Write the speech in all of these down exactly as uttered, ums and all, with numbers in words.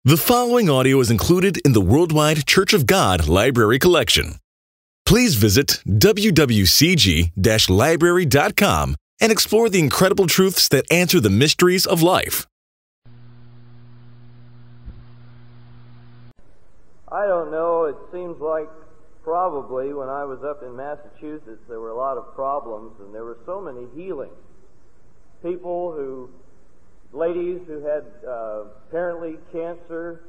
The following audio is included in the Worldwide Church of God Library Collection. Please visit w w c g dash library dot com and explore the incredible truths that answer the mysteries of life. I don't know, it seems like probably when I was up in Massachusetts there were a lot of problems and there were so many healings. People who, ladies who had uh, apparently cancer,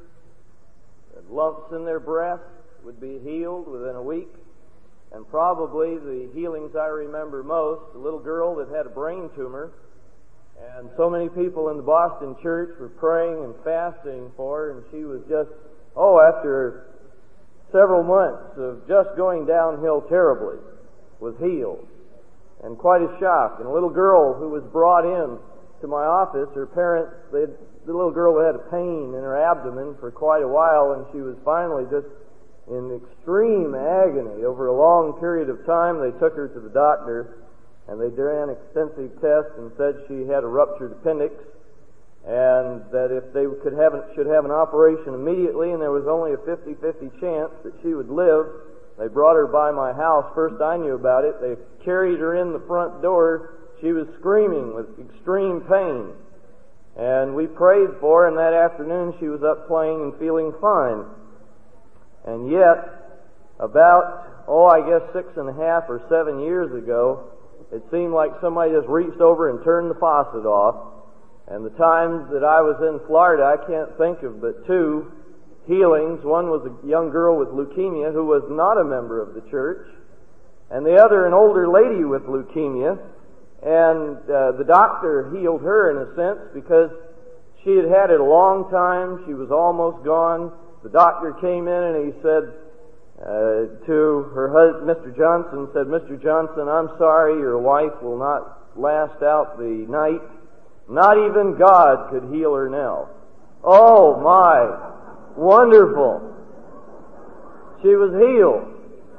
lumps in their breast would be healed within a week. And probably the healings I remember most, a little girl that had a brain tumor, and so many people in the Boston church were praying and fasting for her, and she was just, oh, after several months of just going downhill terribly, was healed. And quite a shock. And a little girl who was brought in to my office, her parents, they had, the little girl had a pain in her abdomen for quite a while, and she was finally just in extreme agony over a long period of time. They took her to the doctor, and they ran extensive tests and said she had a ruptured appendix, and that if they could have an, should have an operation immediately, and there was only a fifty-fifty chance that she would live. They brought her by my house. First I knew about it. They carried her in the front door. She was screaming with extreme pain. And we prayed for her, and that afternoon she was up playing and feeling fine. And yet, about, oh, I guess six and a half or seven years ago, it seemed like somebody just reached over and turned the faucet off. And the times that I was in Florida, I can't think of but two healings. One was a young girl with leukemia who was not a member of the church, and the other an older lady with leukemia. And uh, the doctor healed her in a sense because she had had it a long time. She was almost gone. The doctor came in and he said uh, to her husband, Mister Johnson, said, "Mister Johnson, I'm sorry, your wife will not last out the night. Not even God could heal her now." Oh my! Wonderful! She was healed.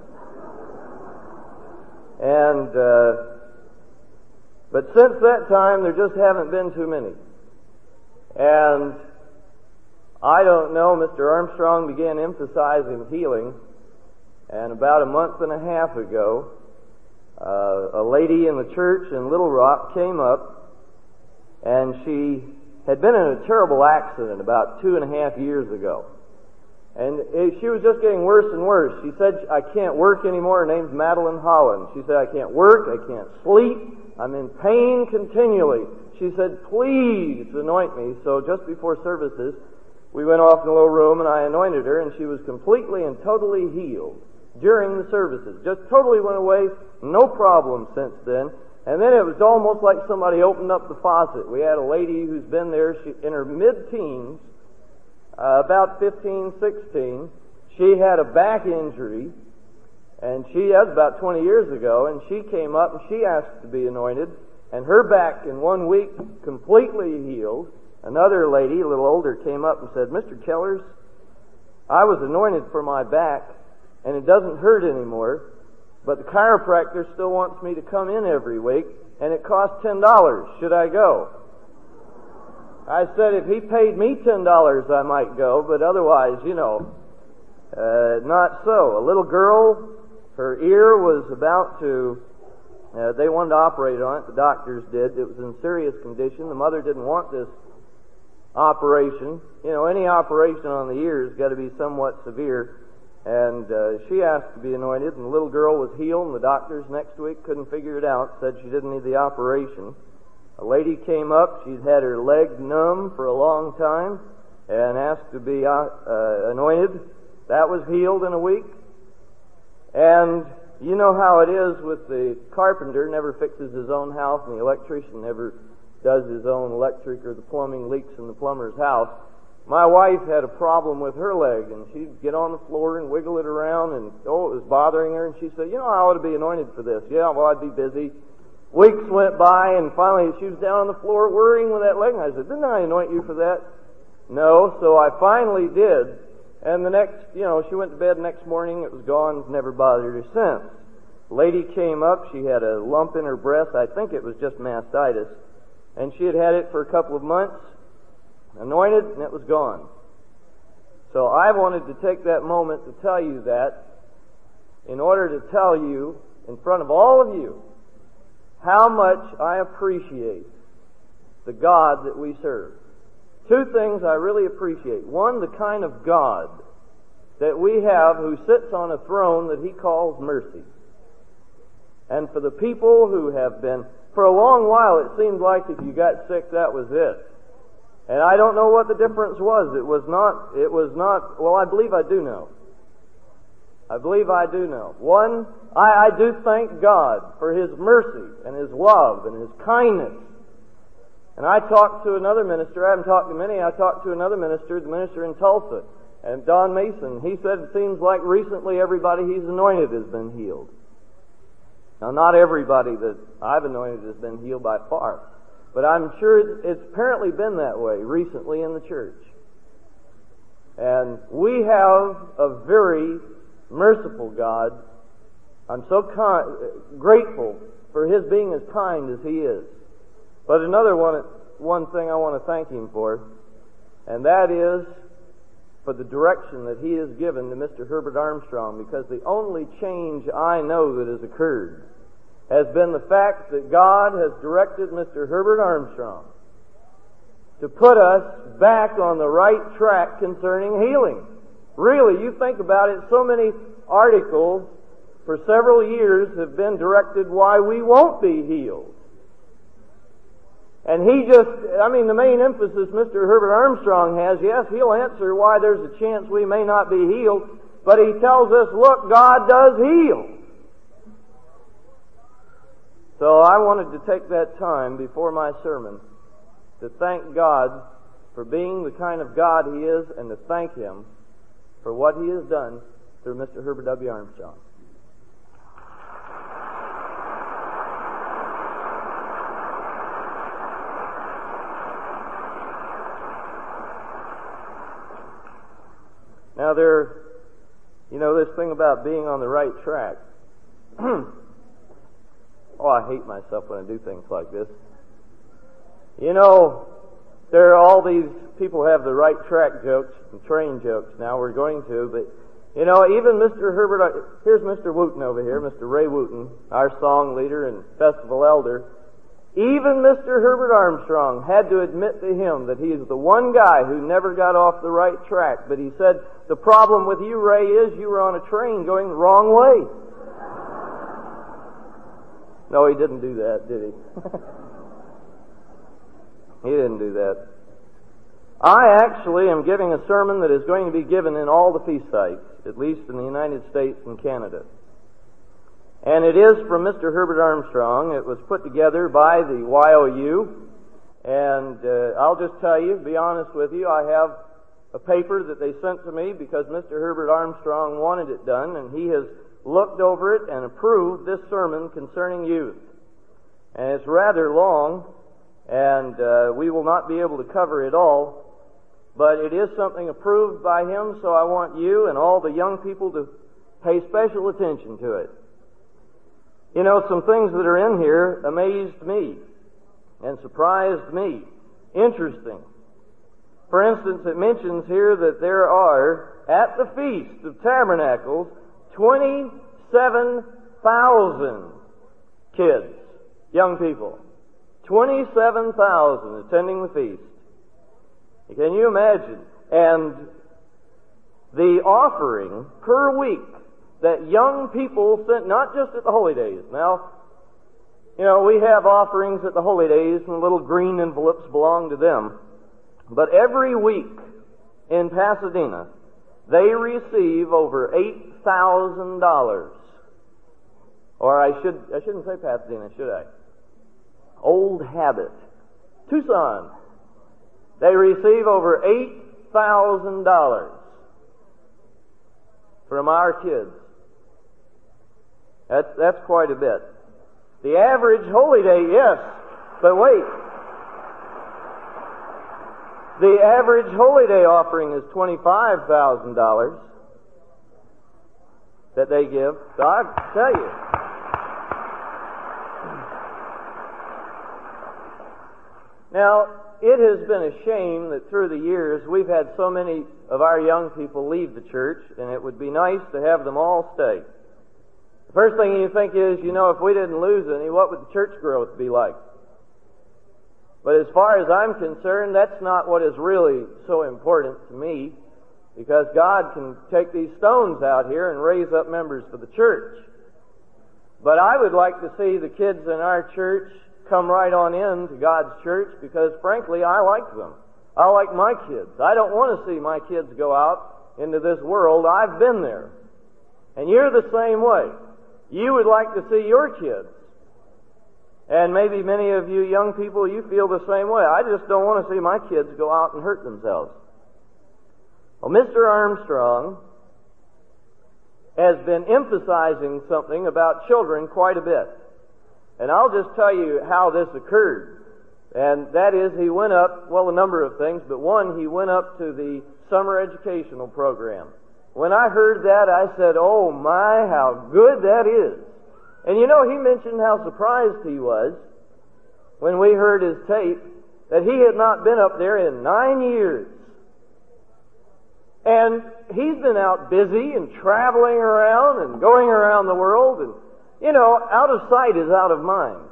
And, uh, but since that time, there just haven't been too many. And I don't know, Mister Armstrong began emphasizing healing, and about a month and a half ago, uh, a lady in the church in Little Rock came up, and she had been in a terrible accident about two and a half years ago. And it, she was just getting worse and worse. She said, "I can't work anymore." Her name's Madeline Holland. She said, "I can't work, I can't sleep, I'm in pain continually." She said, "Please anoint me." So just before services, we went off in a little room and I anointed her, and she was completely and totally healed during the services. Just totally went away, no problem since then. And then it was almost like somebody opened up the faucet. We had a lady who's been there she, in her mid-teens, uh, about fifteen, sixteen. She had a back injury, and she, that was about twenty years ago, and she came up and she asked to be anointed, and her back in one week completely healed. Another lady, a little older, came up and said, "Mister Kellers, I was anointed for my back, and it doesn't hurt anymore, but the chiropractor still wants me to come in every week, and it costs ten dollars. Should I go?" I said, if he paid me ten dollars, I might go, but otherwise, you know, uh, not so. A little girl, her ear was about to, uh, they wanted to operate on it, the doctors did. It was in serious condition. The mother didn't want this operation. You know, any operation on the ear has got to be somewhat severe. And uh, she asked to be anointed, and the little girl was healed, and the doctors next week couldn't figure it out, said she didn't need the operation. A lady came up, she'd had her leg numb for a long time, and asked to be uh, uh, anointed. That was healed in a week. And you know how it is with the carpenter, never fixes his own house, and the electrician never does his own electric or the plumbing leaks in the plumber's house. My wife had a problem with her leg, and she'd get on the floor and wiggle it around, and oh, it was bothering her, and she said, "You know, I ought to be anointed for this." "Yeah, well, I'd be busy." Weeks went by, and finally she was down on the floor worrying with that leg, and I said, "Didn't I anoint you for that?" "No." So I finally did, and the next, you know, she went to bed the next morning, it was gone, never bothered her since. Lady came up, she had a lump in her breast, I think it was just mastitis, and she had had it for a couple of months, anointed, and it was gone. So I wanted to take that moment to tell you that in order to tell you in front of all of you how much I appreciate the God that we serve. Two things I really appreciate. One, the kind of God that we have who sits on a throne that He calls mercy. And for the people who have been, for a long while it seemed like if you got sick that was it. And I don't know what the difference was. It was not, it was not, well I believe I do know. I believe I do know. One, I, I do thank God for His mercy and His love and His kindness. And I talked to another minister, I haven't talked to many, I talked to another minister, the minister in Tulsa, and Don Mason. He said it seems like recently everybody He's anointed has been healed. Now not everybody that I've anointed has been healed by far, but I'm sure it's apparently been that way recently in the church. And we have a very merciful God. I'm so con- grateful for His being as kind as He is. But another one, one thing I want to thank Him for, and that is for the direction that He has given to Mister Herbert Armstrong, because the only change I know that has occurred has been the fact that God has directed Mister Herbert Armstrong to put us back on the right track concerning healing. Really, you think about it, so many articles for several years have been directed why we won't be healed. And he just, I mean, the main emphasis Mister Herbert Armstrong has, yes, he'll answer why there's a chance we may not be healed, but he tells us, look, God does heal. So I wanted to take that time before my sermon to thank God for being the kind of God He is, and to thank Him for what He has done through Mister Herbert W. Armstrong. Now there, you know, this thing about being on the right track. Oh, I hate myself when I do things like this. You know, there are all these people have the right track jokes and train jokes now. We're going to, but you know, even Mister Herbert, here's Mister Wooten over here, Mister Ray Wooten, our song leader and festival elder. Even Mister Herbert Armstrong had to admit to him that he is the one guy who never got off the right track. But he said, the problem with you, Ray, is you were on a train going the wrong way. No, he didn't do that, did he? He didn't do that. I actually am giving a sermon that is going to be given in all the feast sites, at least in the United States and Canada. And it is from Mister Herbert Armstrong. It was put together by the Y O U. And uh, I'll just tell you, be honest with you, I have a paper that they sent to me because Mister Herbert Armstrong wanted it done, and he has looked over it and approved this sermon concerning youth. And it's rather long, and uh, we will not be able to cover it all, but it is something approved by him, so I want you and all the young people to pay special attention to it. You know, some things that are in here amazed me and surprised me. Interesting. For instance, it mentions here that there are, at the Feast of Tabernacles, twenty-seven thousand kids, young people. twenty-seven thousand attending the feast. Can you imagine? And the offering per week that young people sent, not just at the holy days. Now, you know, we have offerings at the holy days and little green envelopes belong to them. But every week in Pasadena, they receive over eight thousand dollars. Or I should, I shouldn't say Pasadena, should I? Old Habit. Tucson. They receive over eight thousand dollars from our kids. That's, that's quite a bit. The average holy day, yes, but wait. The average holy day offering is twenty-five thousand dollars that they give. So I tell you. Now, it has been a shame that through the years we've had so many of our young people leave the church, and it would be nice to have them all stay. The first thing you think is, you know, if we didn't lose any, what would the church growth be like? But as far as I'm concerned, that's not what is really so important to me, because God can take these stones out here and raise up members for the church. But I would like to see the kids in our church come right on in to God's church, because frankly, I like them. I like my kids. I don't want to see my kids go out into this world. I've been there. And you're the same way. You would like to see your kids. And maybe many of you young people, you feel the same way. I just don't want to see my kids go out and hurt themselves. Well, Mister Armstrong has been emphasizing something about children quite a bit. And I'll just tell you how this occurred. And that is, he went up, well, a number of things, but one, he went up to the summer educational program. When I heard that, I said, oh my, how good that is. And you know, he mentioned how surprised he was when we heard his tape that he had not been up there in nine years. And he's been out busy and traveling around and going around the world, and, you know, out of sight is out of mind.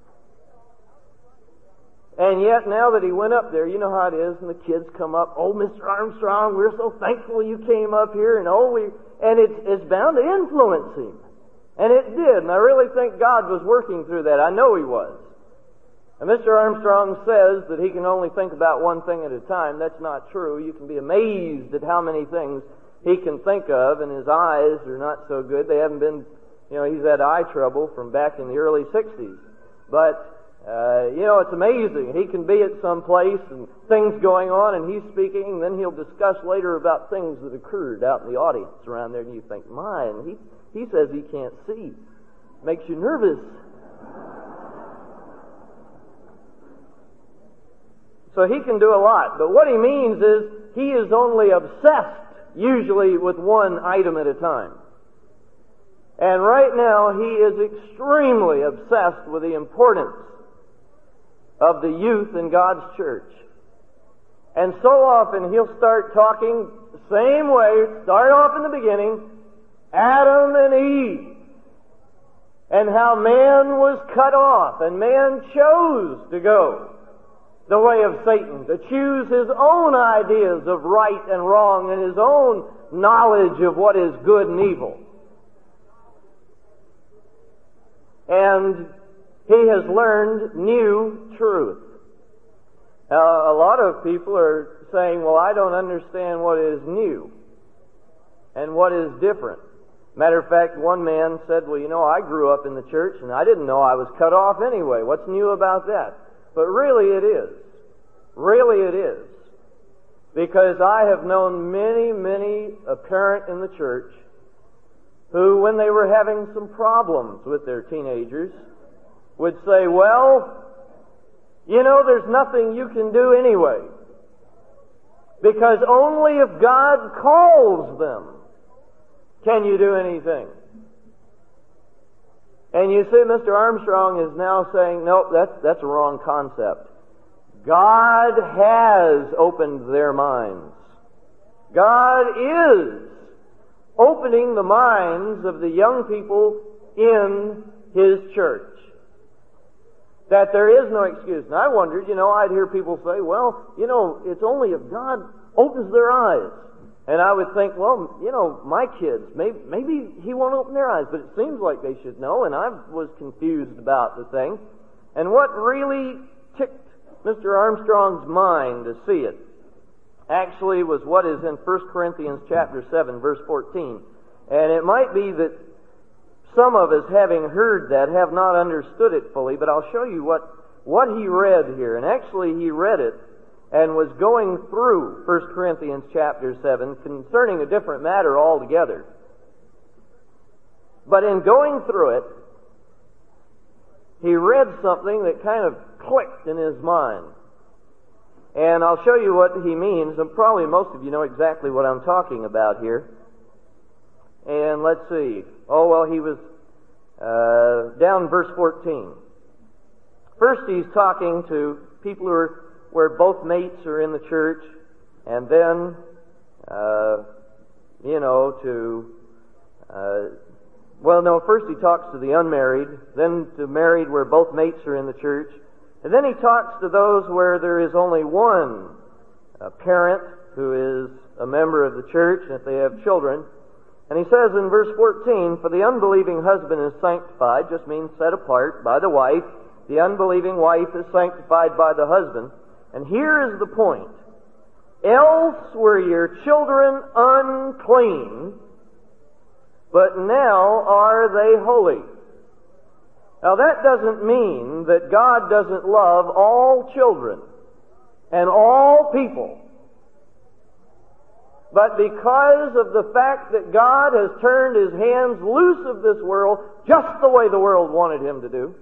And yet, now that he went up there, you know how it is, and the kids come up, oh, Mister Armstrong, we're so thankful you came up here, and oh, we, and it's, it's bound to influence him. And it did, and I really think God was working through that. I know He was. And Mister Armstrong says that he can only think about one thing at a time. That's not true. You can be amazed at how many things he can think of, and his eyes are not so good. They haven't been, you know, he's had eye trouble from back in the early sixties. But, uh, you know, it's amazing. He can be at some place and things going on, and he's speaking, and then he'll discuss later about things that occurred out in the audience around there, and you think, my, and he, he says he can't see. Makes you nervous. So he can do a lot. But what he means is he is only obsessed, usually with one item at a time. And right now he is extremely obsessed with the importance of the youth in God's church. And so often he'll start talking the same way, start off in the beginning, Adam and Eve, and how man was cut off, and man chose to go the way of Satan, to choose his own ideas of right and wrong and his own knowledge of what is good and evil. And he has learned new truth. Now, a lot of people are saying, well, I don't understand what is new and what is different. Matter of fact, one man said, well, you know, I grew up in the church and I didn't know I was cut off anyway. What's new about that? But really it is. Really it is. Because I have known many, many a parent in the church who, when they were having some problems with their teenagers, would say, well, you know, there's nothing you can do anyway. Because only if God calls them can you do anything. And you see, Mister Armstrong is now saying, nope, that's, that's a wrong concept. God has opened their minds. God is opening the minds of the young people in His church. That there is no excuse. And I wondered, you know, I'd hear people say, well, you know, it's only if God opens their eyes. And I would think, well, you know, my kids, maybe, maybe He won't open their eyes, but it seems like they should know, and I was confused about the thing. And what really ticked Mister Armstrong's mind to see it actually was what is in First Corinthians chapter seven, verse fourteen. And it might be that some of us, having heard that, have not understood it fully, but I'll show you what, what he read here. And actually he read it and was going through First Corinthians chapter seven concerning a different matter altogether. But in going through it, he read something that kind of clicked in his mind. And I'll show you what he means, and probably most of you know exactly what I'm talking about here. And let's see. Oh, well, he was uh, down in verse fourteen. First, he's talking to people who are where both mates are in the church, and then uh, you know, to, uh, well, no, first he talks to the unmarried, then to married where both mates are in the church, and then he talks to those where there is only one uh, parent who is a member of the church, and if they have children. And he says in verse fourteen, "For the unbelieving husband is sanctified," just means set apart by the wife. The unbelieving wife is sanctified by the husband. And here is the point. "Else were your children unclean, but now are they holy." Now that doesn't mean that God doesn't love all children and all people. But because of the fact that God has turned His hands loose of this world, just the way the world wanted Him to do,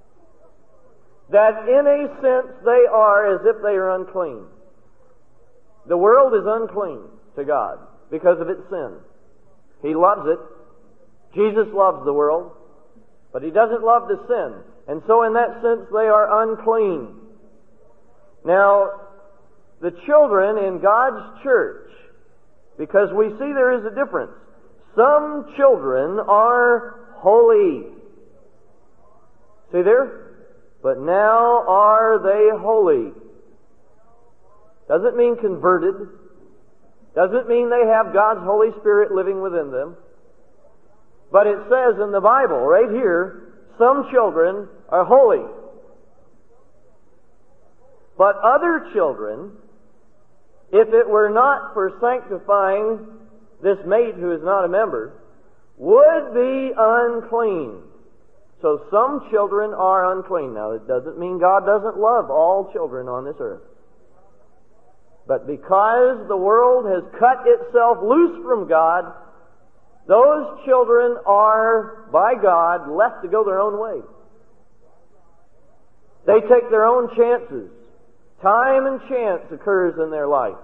that in a sense they are as if they are unclean. The world is unclean to God because of its sin. He loves it. Jesus loves the world, but He doesn't love the sin. And so in that sense they are unclean. Now, the children in God's church, because we see there is a difference. Some children are holy. See there? But now are they holy. Doesn't mean converted. Doesn't mean they have God's Holy Spirit living within them. But it says in the Bible, right here, some children are holy. But other children, if it were not for sanctifying this mate who is not a member, would be unclean. So some children are unclean. Now, it doesn't mean God doesn't love all children on this earth. But because the world has cut itself loose from God, those children are, by God, left to go their own way. They take their own chances. Time and chance occurs in their life.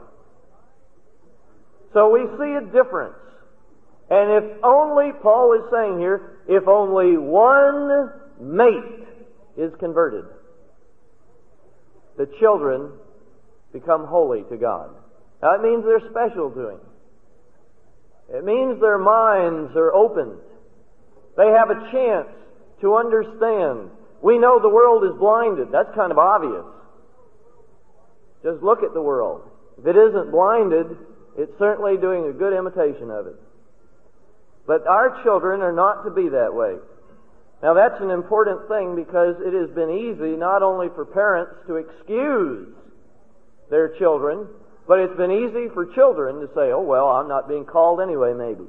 So we see a difference. And if only, Paul is saying here, if only one mate is converted, the children become holy to God. Now it means they're special to Him. It means their minds are opened. They have a chance to understand. We know the world is blinded. That's kind of obvious. Just look at the world. If it isn't blinded, it's certainly doing a good imitation of it. But our children are not to be that way. Now that's an important thing because it has been easy not only for parents to excuse their children, but it's been easy for children to say, "Oh well, I'm not being called anyway, maybe."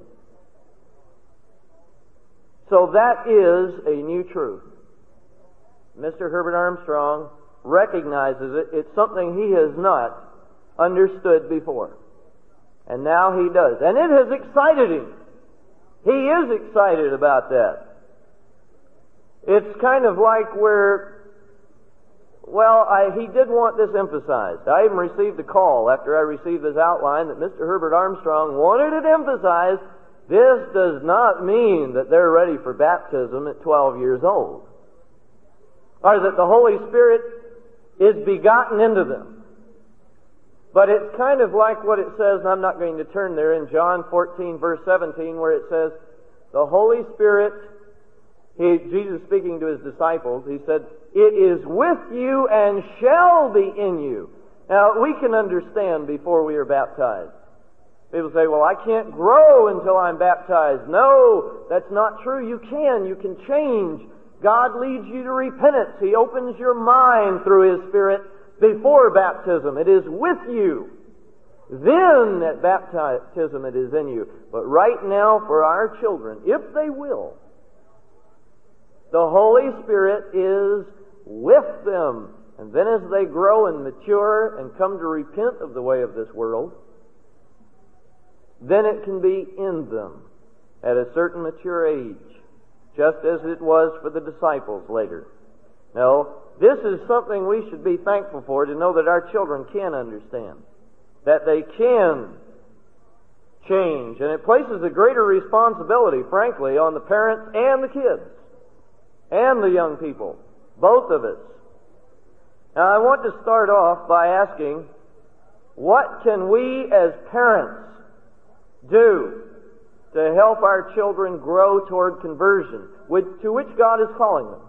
So that is a new truth. Mister Herbert Armstrong recognizes it. It's something he has not understood before. And now he does. And it has excited him. He is excited about that. It's kind of like where, well, I, he did want this emphasized. I even received a call after I received this outline that Mister Herbert Armstrong wanted it emphasized. This does not mean that they're ready for baptism at twelve years old, or that the Holy Spirit is begotten into them. But it's kind of like what it says, and I'm not going to turn there, in John fourteen, verse seventeen, where it says, the Holy Spirit, he, Jesus speaking to His disciples, He said, "It is with you and shall be in you." Now, we can understand before we are baptized. People say, "Well, I can't grow until I'm baptized." No, that's not true. You can. You can change. God leads you to repentance. He opens your mind through His Spirit before baptism. It is with you. Then at baptism it is in you. But right now for our children, if they will, the Holy Spirit is with them. And then as they grow and mature and come to repent of the way of this world, then it can be in them at a certain mature age, just as it was for the disciples later. No, this is something we should be thankful for, to know that our children can understand, that they can change. And it places a greater responsibility, frankly, on the parents and the kids and the young people, both of us. Now, I want to start off by asking, what can we as parents do to help our children grow toward conversion, which, to which God is calling them?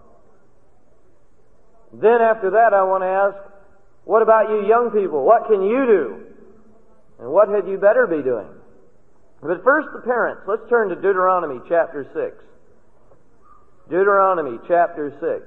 Then after that, I want to ask, what about you young people? What can you do? And what had you better be doing? But first, the parents. Let's turn to Deuteronomy chapter six. Deuteronomy chapter six.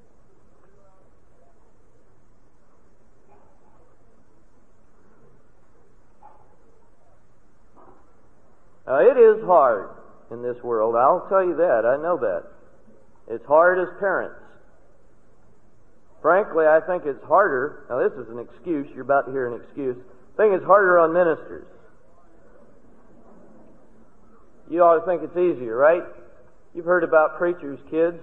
Now, it is hard in this world. I'll tell you that. I know that. It's hard as parents. Frankly, I think it's harder. Now, this is an excuse. You're about to hear an excuse. I think it's harder on ministers. You ought to think it's easier, right? You've heard about preachers' kids.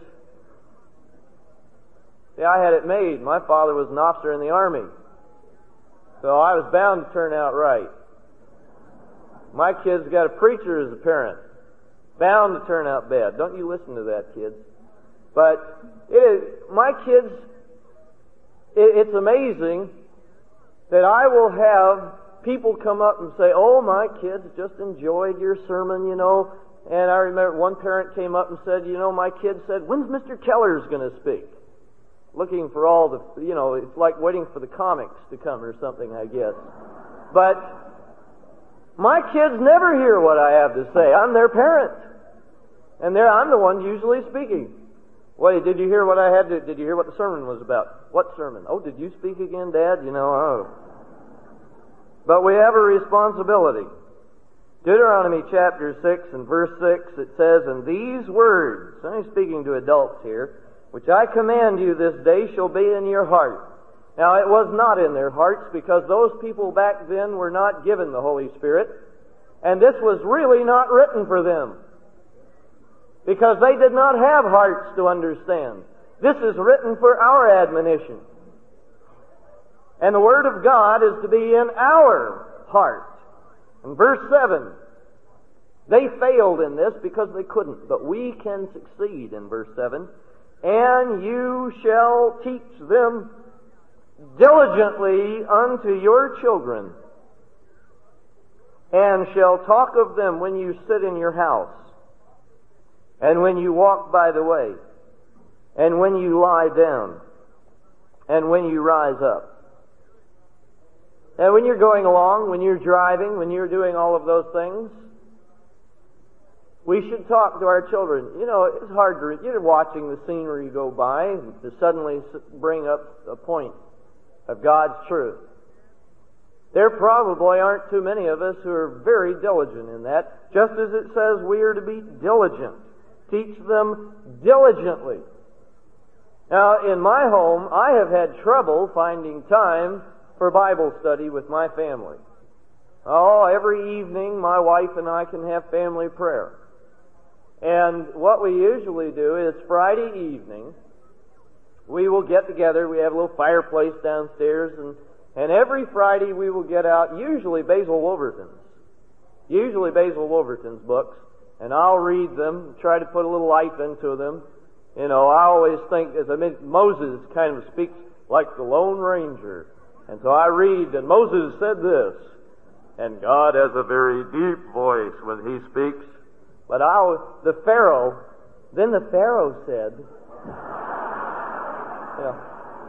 See, I had it made. My father was an officer in the Army. So I was bound to turn out right. My kid's got a preacher as a parent. Bound to turn out bad. Don't you listen to that, kids. But it is, my kids, it, it's amazing that I will have people come up and say, oh, my kids just enjoyed your sermon, you know. And I remember one parent came up and said, you know, my kid said, when's Mister Keller's going to speak? Looking for all the, you know, it's like waiting for the comics to come or something, I guess. But my kids never hear what I have to say. I'm their parent. And they're, I'm the one usually speaking. Wait, did you hear what I had to, did you hear what the sermon was about? What sermon? Oh, did you speak again, Dad? You know, oh. But we have a responsibility. Deuteronomy chapter six and verse six, it says, and these words, I'm speaking to adults here, which I command you this day shall be in your heart. Now, it was not in their hearts because those people back then were not given the Holy Spirit, and this was really not written for them because they did not have hearts to understand. This is written for our admonition. And the Word of God is to be in our heart. In verse seven, they failed in this because they couldn't, but we can succeed in verse seven. And you shall teach them diligently unto your children, and shall talk of them when you sit in your house, and when you walk by the way, and when you lie down, and when you rise up. And when you're going along, when you're driving, when you're doing all of those things, we should talk to our children. You know, it's hard to, you're watching the scenery go by and to suddenly bring up a point of God's truth. There probably aren't too many of us who are very diligent in that, just as it says we are to be diligent. Teach them diligently. Now, in my home, I have had trouble finding time for Bible study with my family. Oh, every evening my wife and I can have family prayer. And what we usually do is Friday evening, we will get together. We have a little fireplace downstairs, and, and every Friday we will get out, usually Basil Wolverton's, usually Basil Wolverton's books, and I'll read them, try to put a little life into them. You know, I always think, as I mean, Moses kind of speaks like the Lone Ranger. And so I read, and Moses said this, and God has a very deep voice when He speaks. But I, the Pharaoh, then the Pharaoh said, you know,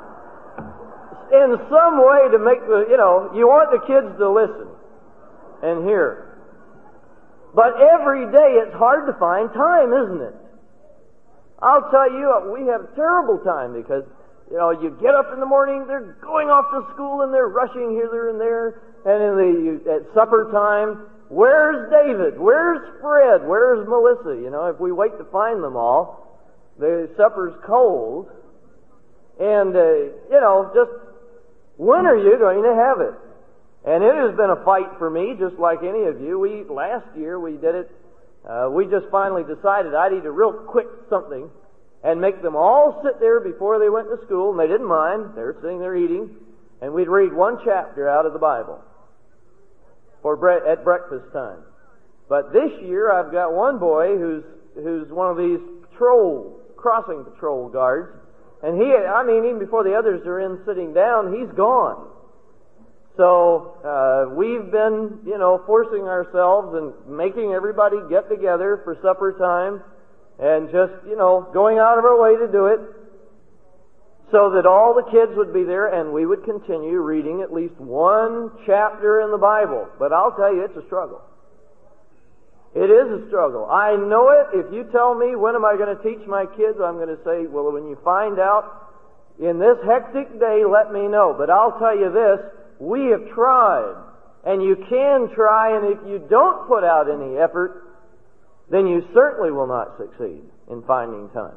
in some way to make the, you know, you want the kids to listen and hear. But every day it's hard to find time, isn't it? I'll tell you, we have a terrible time because, you know, you get up in the morning, they're going off to school and they're rushing here, there, and there. And in the, you, at supper time, where's David? Where's Fred? Where's Melissa? You know, if we wait to find them all, the supper's cold. And, uh, you know, just, when are you going to have it? And it has been a fight for me, just like any of you. We, last year, we did it, uh, we just finally decided I'd eat a real quick something and make them all sit there before they went to school, and they didn't mind. They were sitting there eating, and we'd read one chapter out of the Bible for bre- at breakfast time. But this year, I've got one boy who's who's one of these patrol, crossing patrol guards, and he, I mean, even before the others are in sitting down, he's gone. So uh, we've been, you know, forcing ourselves and making everybody get together for supper time and just, you know, going out of our way to do it so that all the kids would be there and we would continue reading at least one chapter in the Bible. But I'll tell you, it's a struggle. It is a struggle. I know it. If you tell me when am I going to teach my kids, I'm going to say, well, when you find out in this hectic day, let me know. But I'll tell you this, we have tried, and you can try, and if you don't put out any effort, then you certainly will not succeed in finding time.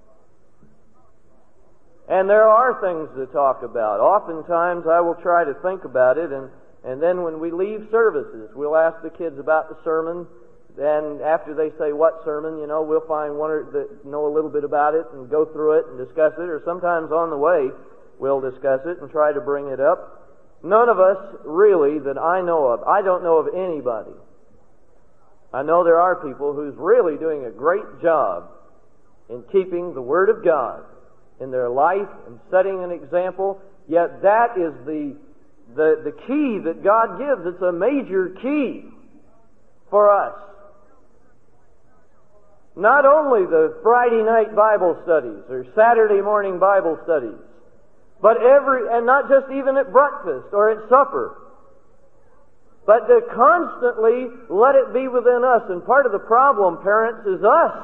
And there are things to talk about. Oftentimes I will try to think about it, and, and then when we leave services, we'll ask the kids about the sermon, and after they say what sermon, you know, we'll find one or that know a little bit about it and go through it and discuss it, or sometimes on the way we'll discuss it and try to bring it up. None of us really that I know of, I don't know of anybody. I know there are people who's really doing a great job in keeping the Word of God in their life and setting an example, yet that is the, the, the key that God gives. It's a major key for us. Not only the Friday night Bible studies or Saturday morning Bible studies, but every, and not just even at breakfast or at supper, but to constantly let it be within us. And part of the problem, parents, is us.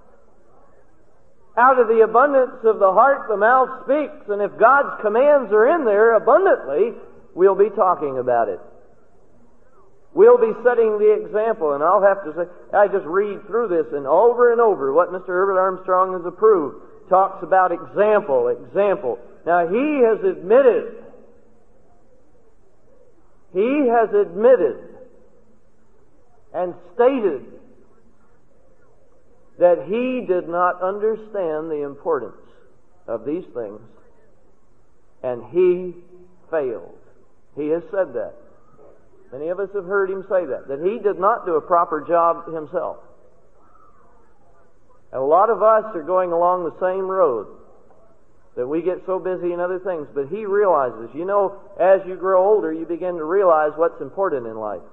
Out of the abundance of the heart, the mouth speaks. And if God's commands are in there abundantly, we'll be talking about it. We'll be setting the example. And I'll have to say, I just read through this and over and over what Mister Herbert Armstrong has approved. Talks about example, example. Now, he has admitted, he has admitted and stated that he did not understand the importance of these things, and he failed. He has said that. Many of us have heard him say that, that he did not do a proper job himself. And a lot of us are going along the same road, that we get so busy in other things. But he realizes, you know, as you grow older, you begin to realize what's important in life.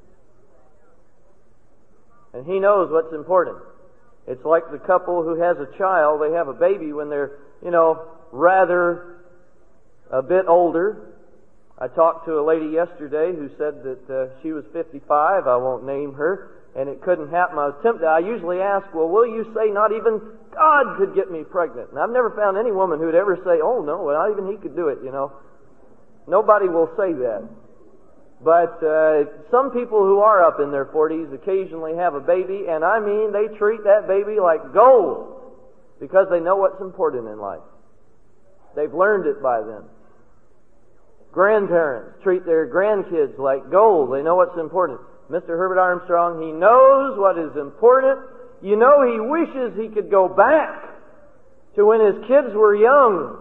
And he knows what's important. It's like the couple who has a child. They have a baby when they're, you know, rather a bit older. I talked to a lady yesterday who said that uh, she was fifty-five. I won't name her. And it couldn't happen. I was tempted. I usually ask, well, will you say not even God could get me pregnant? And I've never found any woman who would ever say, oh no, well, not even He could do it, you know. Nobody will say that. But uh, some people who are up in their forties occasionally have a baby, and I mean, they treat that baby like gold because they know what's important in life. They've learned it by then. Grandparents treat their grandkids like gold. They know what's important. Mister Herbert Armstrong, he knows what is important. You know, he wishes he could go back to when his kids were young.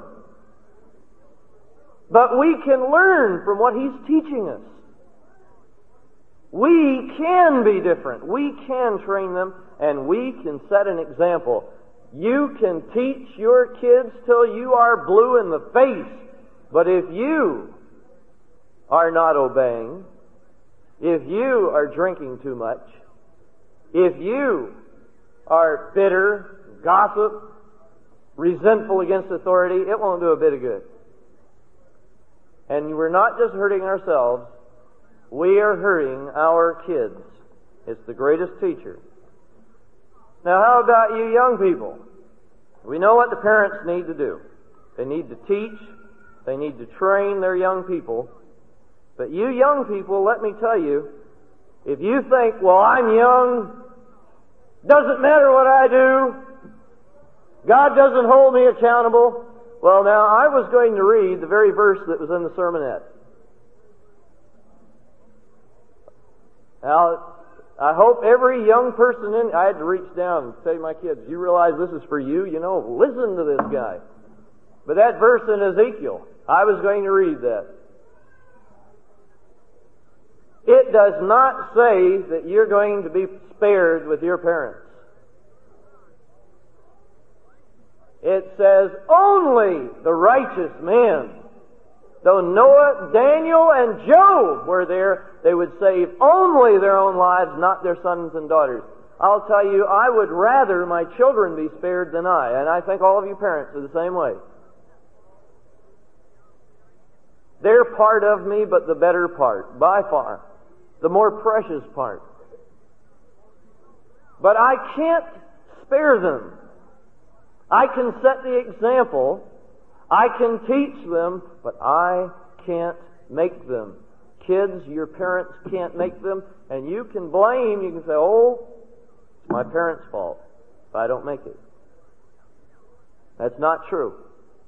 But we can learn from what he's teaching us. We can be different. We can train them, and we can set an example. You can teach your kids till you are blue in the face, but if you are not obeying, if you are drinking too much, if you are bitter, gossip, resentful against authority, it won't do a bit of good. And we're not just hurting ourselves, we are hurting our kids. It's the greatest teacher. Now, how about you young people? We know what the parents need to do. They need to teach, they need to train their young people. But you young people, let me tell you, if you think, well, I'm young, doesn't matter what I do, God doesn't hold me accountable. Well, now, I was going to read the very verse that was in the sermonette. Now, I hope every young person in, I had to reach down and say to my kids, you realize this is for you? You know, listen to this guy. But that verse in Ezekiel, I was going to read that. It does not say that you're going to be spared with your parents. It says only the righteous man Though Noah, Daniel, and Job were there, they would save only their own lives, not their sons and daughters. I'll tell you, I would rather my children be spared than I, and I think all of you parents are the same way. They're part of me, but the better part, by far. The more precious part. But I can't spare them. I can set the example. I can teach them, but I can't make them. Kids, your parents can't make them, and you can blame, you can say, oh, it's my parents' fault if I don't make it. That's not true.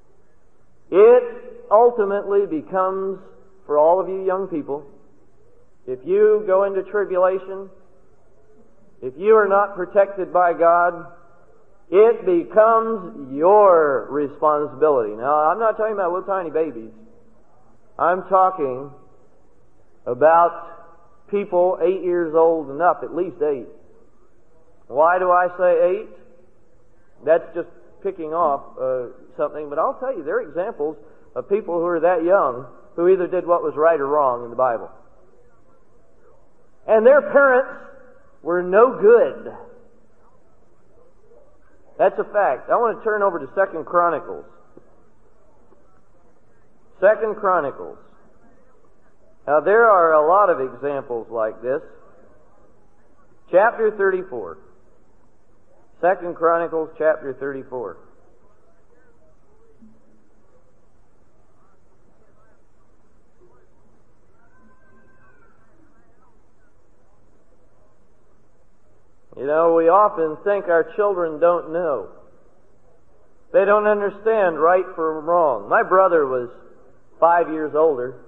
It ultimately becomes, for all of you young people, if you go into tribulation, if you are not protected by God, it becomes your responsibility. Now, I'm not talking about little tiny babies. I'm talking about people eight years old and up, at least eight. Why do I say eight? That's just picking off uh, something, but I'll tell you, there are examples of people who are that young who either did what was right or wrong in the Bible. And their parents were no good. That's a fact. I want to turn over to Second Chronicles. Second Chronicles. Now, there are a lot of examples like this. Chapter thirty-four. Second Chronicles, chapter thirty-four. You know, we often think our children don't know. They don't understand right from wrong. My brother was five years older.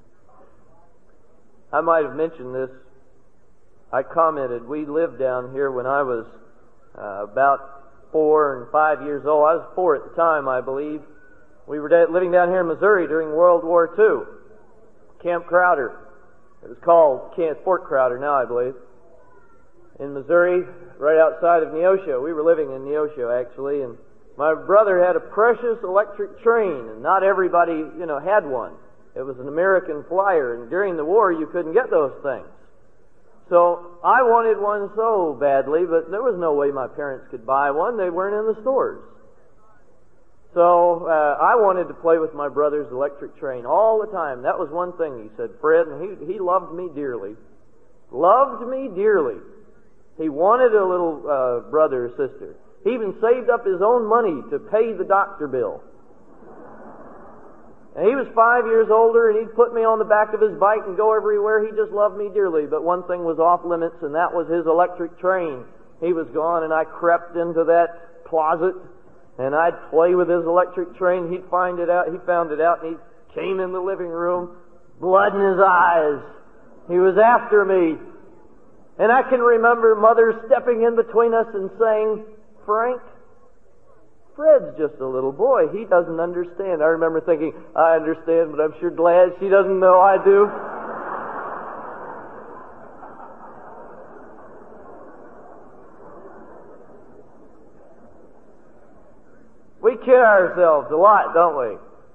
I might have mentioned this. I commented, we lived down here when I was uh, about four and five years old. I was four at the time, I believe. We were da- living down here in Missouri during World War Two. Camp Crowder. It was called Camp Fort Crowder now, I believe. In Missouri, right outside of Neosho. We were living in Neosho, actually, and my brother had a precious electric train, and not everybody, you know, had one. It was an American Flyer, and during the war, you couldn't get those things. So, I wanted one so badly, but there was no way my parents could buy one. They weren't in the stores. So, uh, I wanted to play with my brother's electric train all the time. That was one thing, he said, Fred, and he, he loved me dearly. Loved me dearly. He wanted a little uh, brother or sister. He even saved up his own money to pay the doctor bill. And he was five years older, and he'd put me on the back of his bike and go everywhere. He just loved me dearly. But one thing was off limits, and that was his electric train. He was gone, and I crept into that closet, and I'd play with his electric train. He'd find it out. He found it out, and he came in the living room, blood in his eyes. He was after me. And I can remember Mother stepping in between us and saying, Frank, Fred's just a little boy. He doesn't understand. I remember thinking, I understand, but I'm sure glad she doesn't know I do. We kid ourselves a lot, don't we?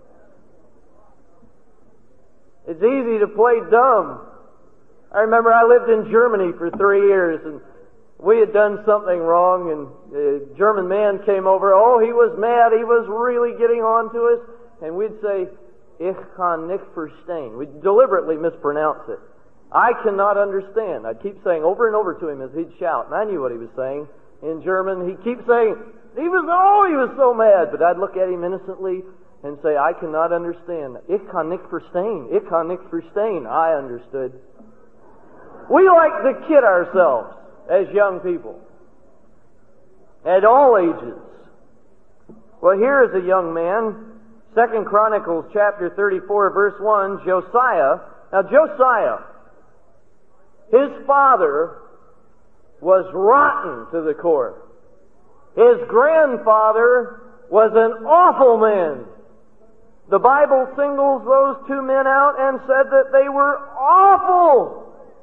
It's easy to play dumb. I remember I lived in Germany for three years, and we had done something wrong, and a German man came over. Oh, he was mad. He was really getting on to us. And we'd say, Ich kann nicht verstehen. We'd deliberately mispronounce it. I cannot understand. I'd keep saying over and over to him as he'd shout, and I knew what he was saying in German. He'd keep saying, he was, oh, he was so mad. But I'd look at him innocently and say, I cannot understand. Ich kann nicht verstehen. Ich kann nicht verstehen. I understood. We like to kid ourselves as young people, at all ages. Well, here is a young man, Second Chronicles chapter thirty-four, verse one, Josiah. Now, Josiah, his father was rotten to the core. His grandfather was an awful man. The Bible singles those two men out and said that they were awful.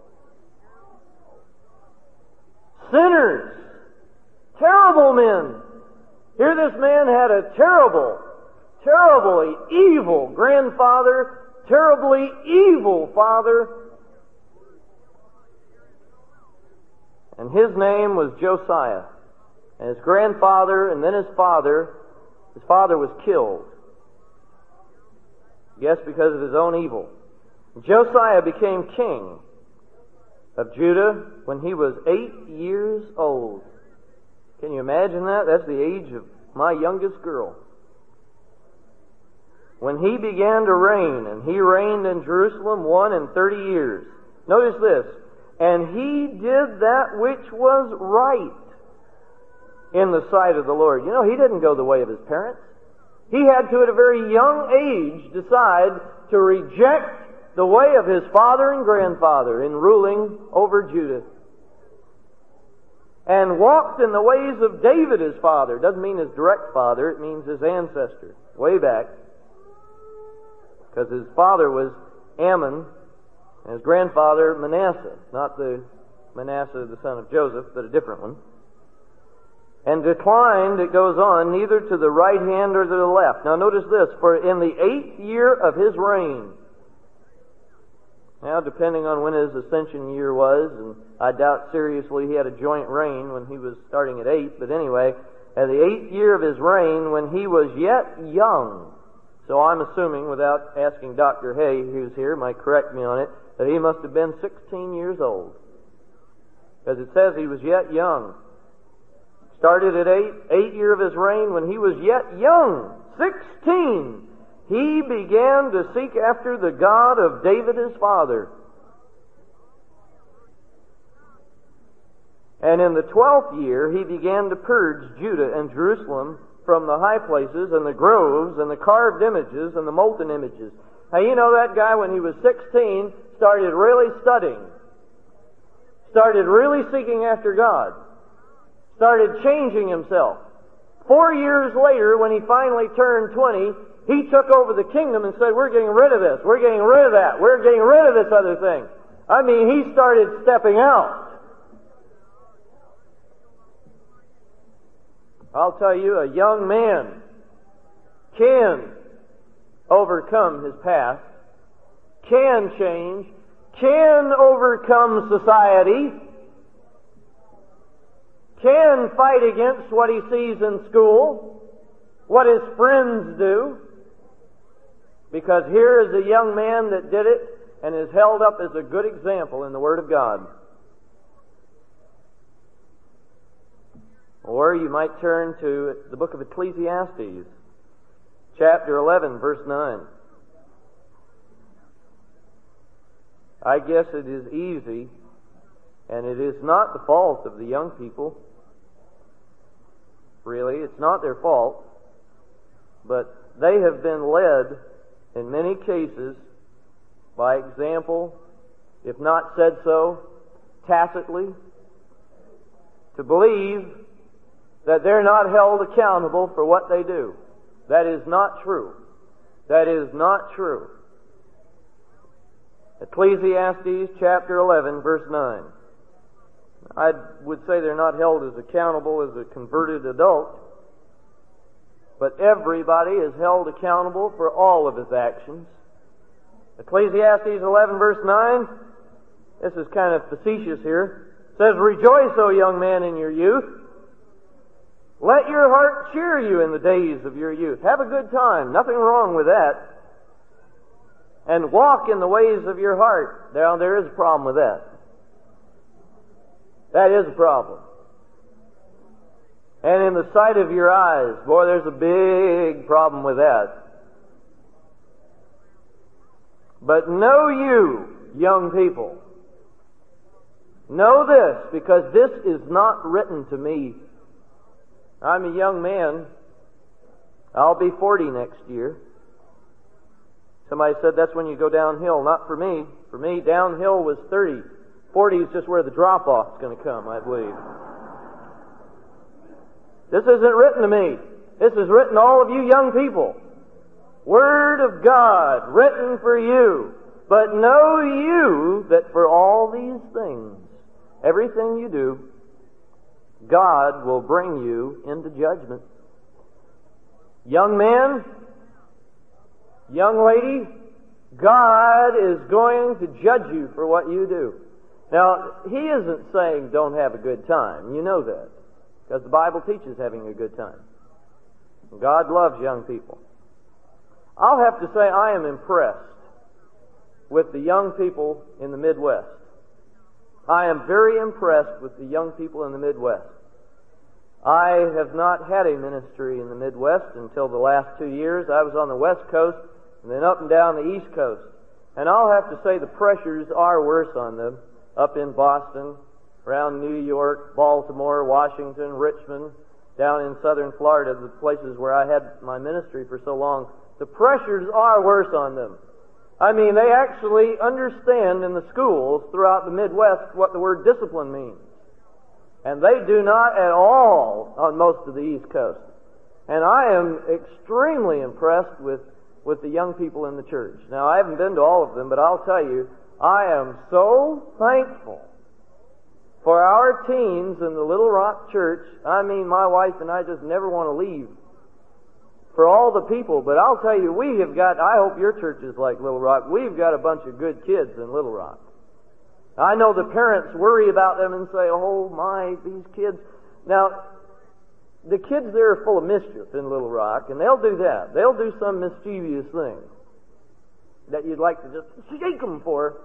Sinners. Terrible men. Here this man had a terrible, terribly evil grandfather terribly evil father. And his name was Josiah. And his grandfather and then his father, his father was killed. Yes, because of his own evil. Josiah became king of Judah when he was eight years old. Can you imagine that? That's the age of my youngest girl. When he began to reign, and he reigned in Jerusalem one and thirty years. Notice this. And he did that which was right in the sight of the Lord. You know, he didn't go the way of his parents. He had to, at a very young age, decide to reject the way of his father and grandfather in ruling over Judah. And walked in the ways of David, his father. Doesn't mean his direct father, it means his ancestor, way back. Because his father was Ammon, and his grandfather Manasseh. Not the Manasseh, the son of Joseph, but a different one. And declined, it goes on, neither to the right hand or to the left. Now notice this, for in the eighth year of his reign, now depending on when his ascension year was, and I doubt seriously he had a joint reign when he was starting at eight, but anyway, at the eighth year of his reign, when he was yet young, so I'm assuming, without asking Doctor Hay, who's here, might correct me on it, that he must have been sixteen years old. Because it says he was yet young. Started at eight, eight year of his reign, when he was yet young, sixteen, he began to seek after the God of David his father. And in the twelfth year, he began to purge Judah and Jerusalem from the high places and the groves and the carved images and the molten images. Now, you know that guy, when he was sixteen, started really studying. Started really seeking after God. Started changing himself. Four years later, when he finally turned twenty, he took over the kingdom and said, we're getting rid of this, we're getting rid of that, we're getting rid of this other thing. I mean, he started stepping out. I'll tell you, a young man can overcome his past, can change, can overcome society, can fight against what he sees in school, what his friends do, because here is a young man that did it and is held up as a good example in the Word of God. Or you might turn to the book of Ecclesiastes, chapter eleven, verse nine. I guess it is easy, and it is not the fault of the young people. Really, it's not their fault. But they have been led, in many cases, by example, if not said so, tacitly, to believe that they're not held accountable for what they do. That is not true. That is not true. Ecclesiastes chapter eleven, verse nine. I would say they're not held as accountable as a converted adult, but everybody is held accountable for all of his actions. Ecclesiastes eleven, verse nine, this is kind of facetious here, says, rejoice, O young man, in your youth. Let your heart cheer you in the days of your youth. Have a good time. Nothing wrong with that. And walk in the ways of your heart. Now, there is a problem with that. That is a problem. And in the sight of your eyes, boy, there's a big problem with that. But know you, young people, know this, because this is not written to me. I'm a young man. I'll be forty next year. Somebody said that's when you go downhill. Not for me. For me, downhill was thirty. forty is just where the drop-off is going to come, I believe. This isn't written to me. This is written to all of you young people. Word of God, written for you. But know you that for all these things, everything you do, God will bring you into judgment. Young man, young lady, God is going to judge you for what you do. Now, He isn't saying don't have a good time. You know that. Because the Bible teaches having a good time. God loves young people. I'll have to say I am impressed with the young people in the Midwest. I am very impressed with the young people in the Midwest. I have not had a ministry in the Midwest until the last two years. I was on the West Coast and then up and down the East Coast. And I'll have to say the pressures are worse on them up in Boston, around New York, Baltimore, Washington, Richmond, down in southern Florida, the places where I had my ministry for so long. The pressures are worse on them. I mean, they actually understand in the schools throughout the Midwest what the word discipline means. And they do not at all on most of the East Coast. And I am extremely impressed with, with the young people in the church. Now, I haven't been to all of them, but I'll tell you, I am so thankful for our teens in the Little Rock Church. I mean, my wife and I just never want to leave for all the people. But I'll tell you, we have got, I hope your church is like Little Rock, we've got a bunch of good kids in Little Rock. I know the parents worry about them and say, oh my, these kids. Now, the kids there are full of mischief in Little Rock, and they'll do that. They'll do some mischievous thing that you'd like to just shake them for.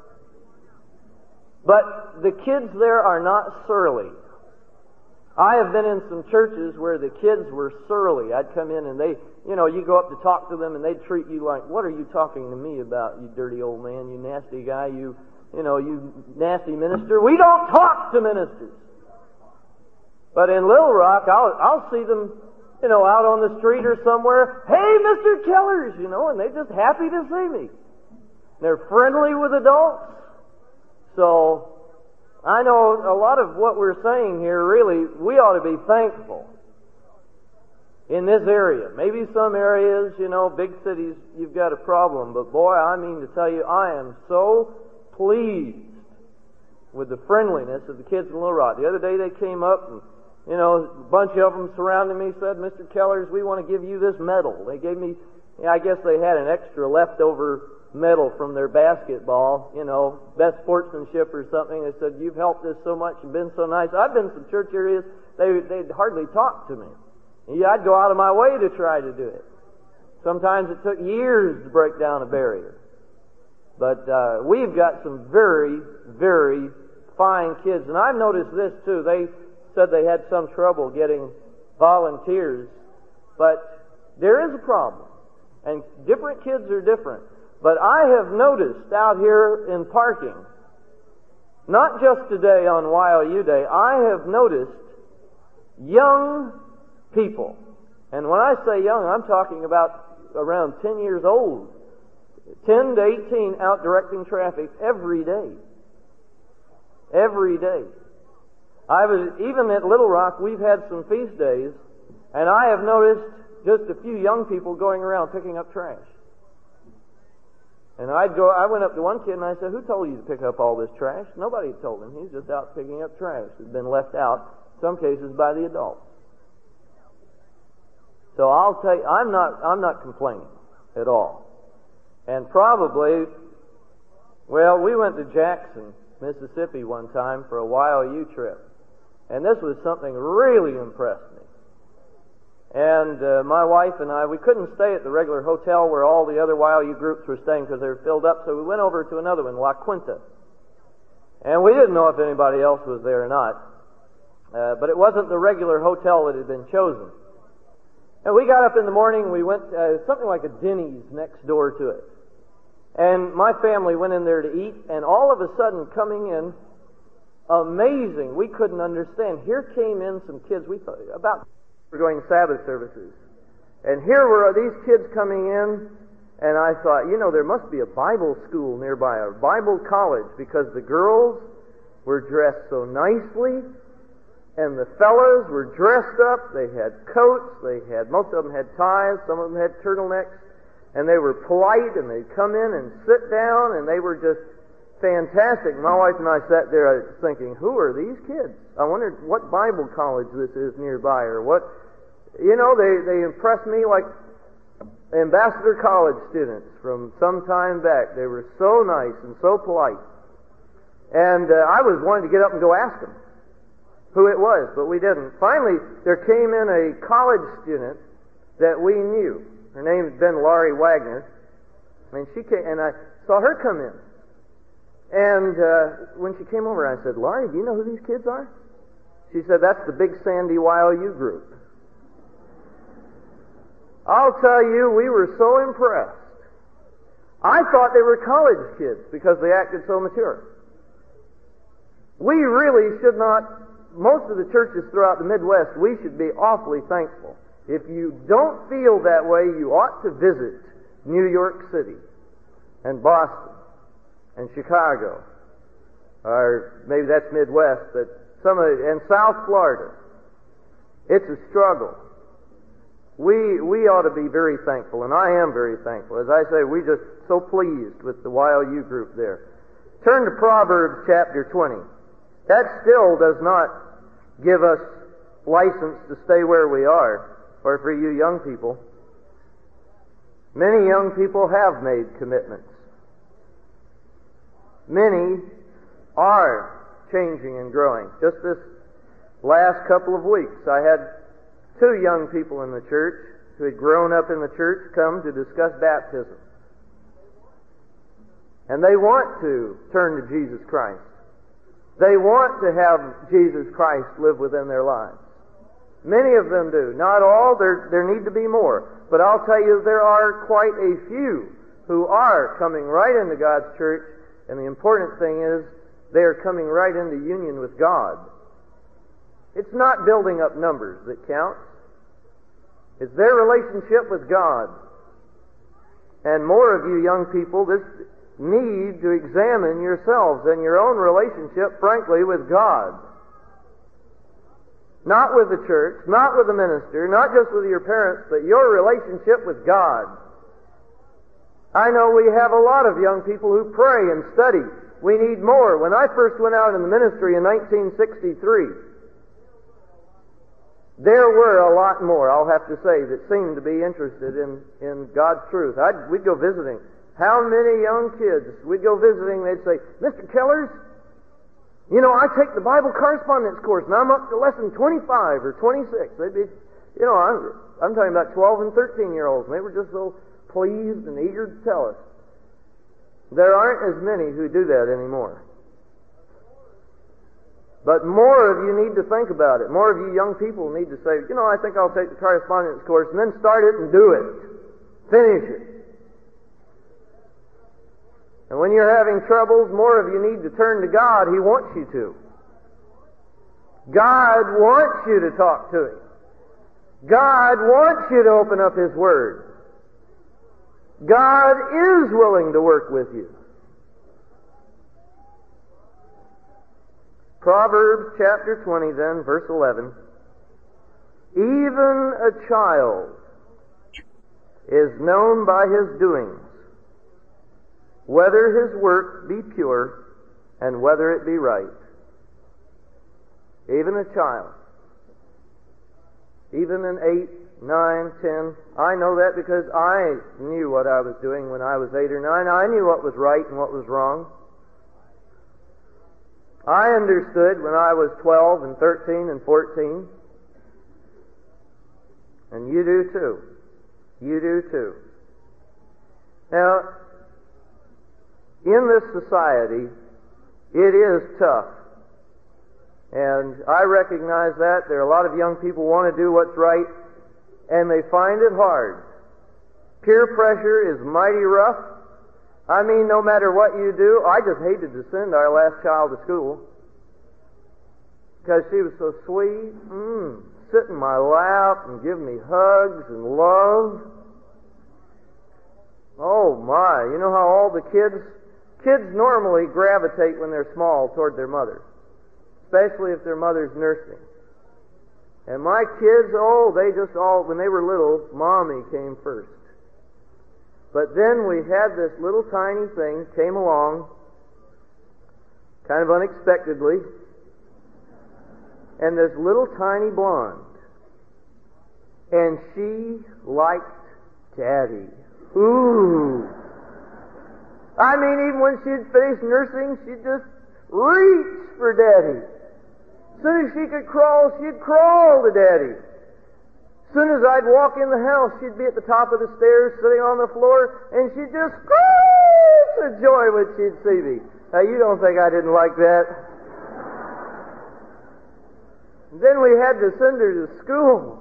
But the kids there are not surly. I have been in some churches where the kids were surly. I'd come in and they, you know, you go up to talk to them and they'd treat you like, what are you talking to me about, you dirty old man, you nasty guy, you, you know, you nasty minister. We don't talk to ministers. But in Little Rock, I'll, I'll see them, you know, out on the street or somewhere. Hey, Mister Kellers, you know, and they're just happy to see me. They're friendly with adults. So, I know a lot of what we're saying here, really, we ought to be thankful in this area. Maybe some areas, you know, big cities, you've got a problem. But boy, I mean to tell you, I am so pleased with the friendliness of the kids in Little Rock. The other day they came up and, you know, a bunch of them surrounded me, said, Mister Kellers, we want to give you this medal. They gave me, I guess they had an extra leftover medal from their basketball, you know, best sportsmanship or something. They said, you've helped us so much and been so nice. I've been in some church areas, they, they'd hardly talk to me. And I'd go out of my way to try to do it. Sometimes it took years to break down a barrier. But uh, we've got some very, very fine kids. And I've noticed this too. They said they had some trouble getting volunteers. But there is a problem. And different kids are different. But I have noticed out here in parking, not just today on Y L U Day, I have noticed young people. And when I say young, I'm talking about around ten years old. ten to eighteen out directing traffic every day. Every day. I was, even at Little Rock, we've had some feast days, and I have noticed just a few young people going around picking up trash. And I'd go, I went up to one kid and I said, who told you to pick up all this trash? Nobody told him. He's just out picking up trash. It's been left out, in some cases, by the adults. So I'll tell you, I'm not, I'm not complaining at all. And probably, well, we went to Jackson, Mississippi one time for a Y L U trip. And this was something really impressed me. And uh, my wife and I, we couldn't stay at the regular hotel where all the other Y L U groups were staying because they were filled up, so we went over to another one, La Quinta. And we didn't know if anybody else was there or not. Uh, but it wasn't the regular hotel that had been chosen. And we got up in the morning, we went, uh, something like a Denny's next door to it. And my family went in there to eat, and all of a sudden coming in, amazing, we couldn't understand. Here came in some kids, we thought, about... We're going Sabbath services. And here were these kids coming in, and I thought, you know, there must be a Bible school nearby, a Bible college, because the girls were dressed so nicely, and the fellas were dressed up. They had coats, they had, most of them had ties, some of them had turtlenecks, and they were polite, and they'd come in and sit down, and they were just fantastic. My wife and I sat there thinking, who are these kids? I wondered what Bible college this is nearby, or what, you know, they, they impressed me like Ambassador College students from some time back. They were so nice and so polite. And uh, I was wanting to get up and go ask them who it was, but we didn't. Finally, there came in a college student that we knew. Her name had been Laurie Wagner. And she came, and I saw her come in. And uh, when she came over, I said, "Laurie, do you know who these kids are?" She said, "That's the Big Sandy Y O U group." I'll tell you, we were so impressed. I thought they were college kids because they acted so mature. We really should not, most of the churches throughout the Midwest, we should be awfully thankful. If you don't feel that way, you ought to visit New York City and Boston and Chicago, or maybe that's Midwest, but some of it, and South Florida. It's a struggle. We we ought to be very thankful, and I am very thankful. As I say, we're just so pleased with the Y O U group there. Turn to Proverbs chapter twenty. That still does not give us license to stay where we are, or for you young people. Many young people have made commitments. Many are changing and growing. Just this last couple of weeks, I had two young people in the church who had grown up in the church come to discuss baptism. And they want to turn to Jesus Christ. They want to have Jesus Christ live within their lives. Many of them do. Not all. There, there need to be more. But I'll tell you, there are quite a few who are coming right into God's church. And the important thing is, they are coming right into union with God. It's not building up numbers that counts. It's their relationship with God. And more of you young people, this need to examine yourselves and your own relationship, frankly, with God. Not with the church, not with the minister, not just with your parents, but your relationship with God. I know we have a lot of young people who pray and study. We need more. When I first went out in the ministry in nineteen sixty-three, there were a lot more, I'll have to say, that seemed to be interested in, in God's truth. I'd, we'd go visiting. How many young kids, we'd go visiting, they'd say, "Mister Kellers, you know, I take the Bible correspondence course, and I'm up to lesson twenty-five or twenty-six. They'd be, you know, I'm, I'm talking about twelve and thirteen-year-olds, and they were just so pleased and eager to tell us. There aren't as many who do that anymore. But more of you need to think about it. More of you young people need to say, you know, I think I'll take the correspondence course, and then start it and do it. Finish it. And when you're having troubles, more of you need to turn to God. He wants you to. God wants you to talk to Him. God wants you to open up His Word. God is willing to work with you. Proverbs chapter twenty then, verse eleven. Even a child is known by his doings, whether his work be pure and whether it be right. Even a child. Even an eight, nine, ten. I know that because I knew what I was doing when I was eight or nine. I knew what was right and what was wrong. I understood when I was twelve and thirteen and fourteen. And you do too. You do too. Now, in this society, it is tough. And I recognize that. There are a lot of young people who want to do what's right, and they find it hard. Peer pressure is mighty rough. I mean, no matter what you do, I just hated to send our last child to school because she was so sweet, mm, sit in my lap and give me hugs and love. Oh my, you know how all the kids, kids normally gravitate when they're small toward their mother, especially if their mother's nursing. And my kids, oh, they just all, when they were little, Mommy came first. But then we had this little tiny thing came along, kind of unexpectedly, and this little tiny blonde, and she liked Daddy. Ooh. I mean, even when she'd finished nursing, she'd just reach for Daddy. As soon as she could crawl, she'd crawl to Daddy. As soon as I'd walk in the house, she'd be at the top of the stairs, sitting on the floor, and she'd just scream with joy when she'd see me. Now, you don't think I didn't like that? And then we had to send her to school.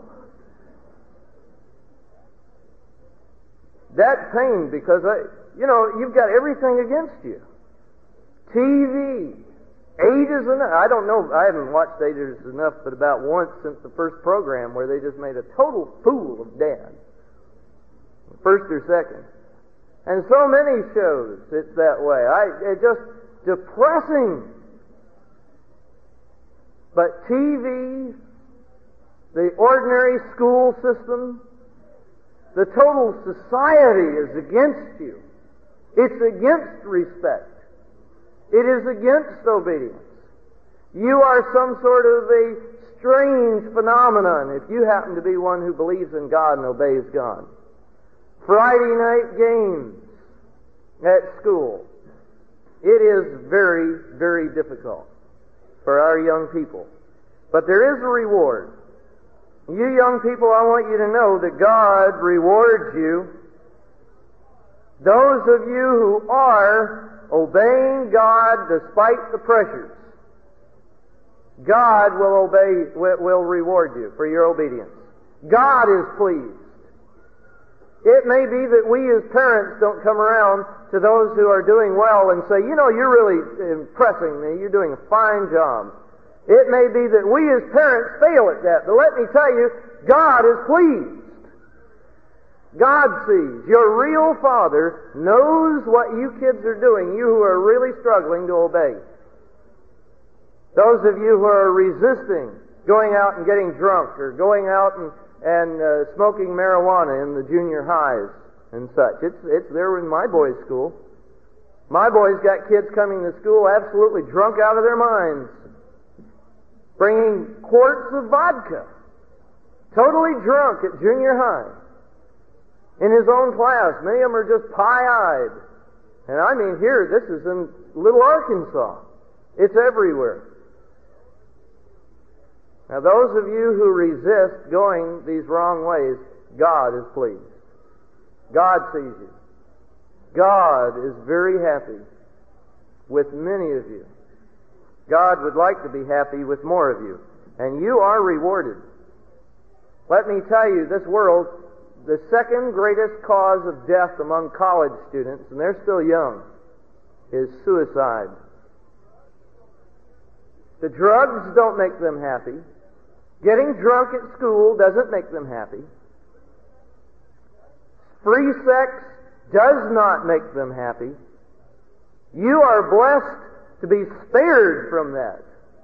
That pain, because, I, you know, you've got everything against you. T V. Eight is enough. I don't know. I haven't watched Eight is Enough but about once since the first program where they just made a total fool of Dad. First or second. And so many shows, it's that way. I, it's just depressing. But T V, the ordinary school system, the total society is against you. It's against respect. It is against obedience. You are some sort of a strange phenomenon if you happen to be one who believes in God and obeys God. Friday night games at school. It is very, very difficult for our young people. But there is a reward. You young people, I want you to know that God rewards you. Those of you who are obeying God despite the pressures, God will obey, will reward you for your obedience. God is pleased. It may be that we as parents don't come around to those who are doing well and say, you know, you're really impressing me, you're doing a fine job. It may be that we as parents fail at that, but let me tell you, God is pleased. God sees. Your real Father knows what you kids are doing, you who are really struggling to obey. Those of you who are resisting going out and getting drunk or going out and, and uh, smoking marijuana in the junior highs and such. It's, it's there in my boys' school. My boys got kids coming to school absolutely drunk out of their minds, bringing quarts of vodka, totally drunk at junior high. In his own class, many of them are just pie-eyed. And I mean here, this is in Little Arkansas. It's everywhere. Now those of you who resist going these wrong ways, God is pleased. God sees you. God is very happy with many of you. God would like to be happy with more of you. And you are rewarded. Let me tell you, this world, the second greatest cause of death among college students, and they're still young, is suicide. The drugs don't make them happy. Getting drunk at school doesn't make them happy. Free sex does not make them happy. You are blessed to be spared from that.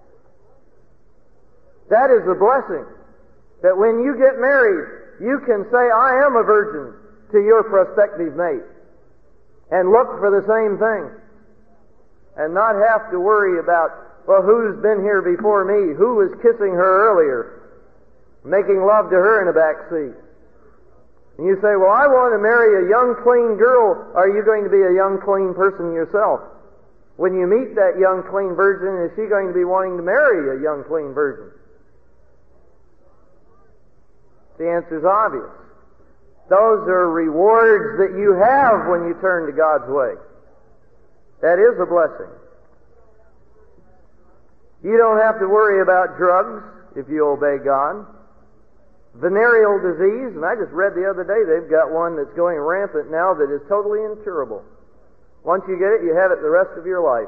That is a blessing. That when you get married, you can say, I am a virgin to your prospective mate, and look for the same thing, and not have to worry about, well, who's been here before me, who was kissing her earlier, making love to her in the back seat. And you say, well, I want to marry a young, clean girl. Are you going to be a young, clean person yourself? When you meet that young, clean virgin, is she going to be wanting to marry a young, clean virgin? The answer is obvious. Those are rewards that you have when you turn to God's way. That is a blessing. You don't have to worry about drugs if you obey God. Venereal disease, and I just read the other day they've got one that's going rampant now that is totally incurable. Once you get it, you have it the rest of your life.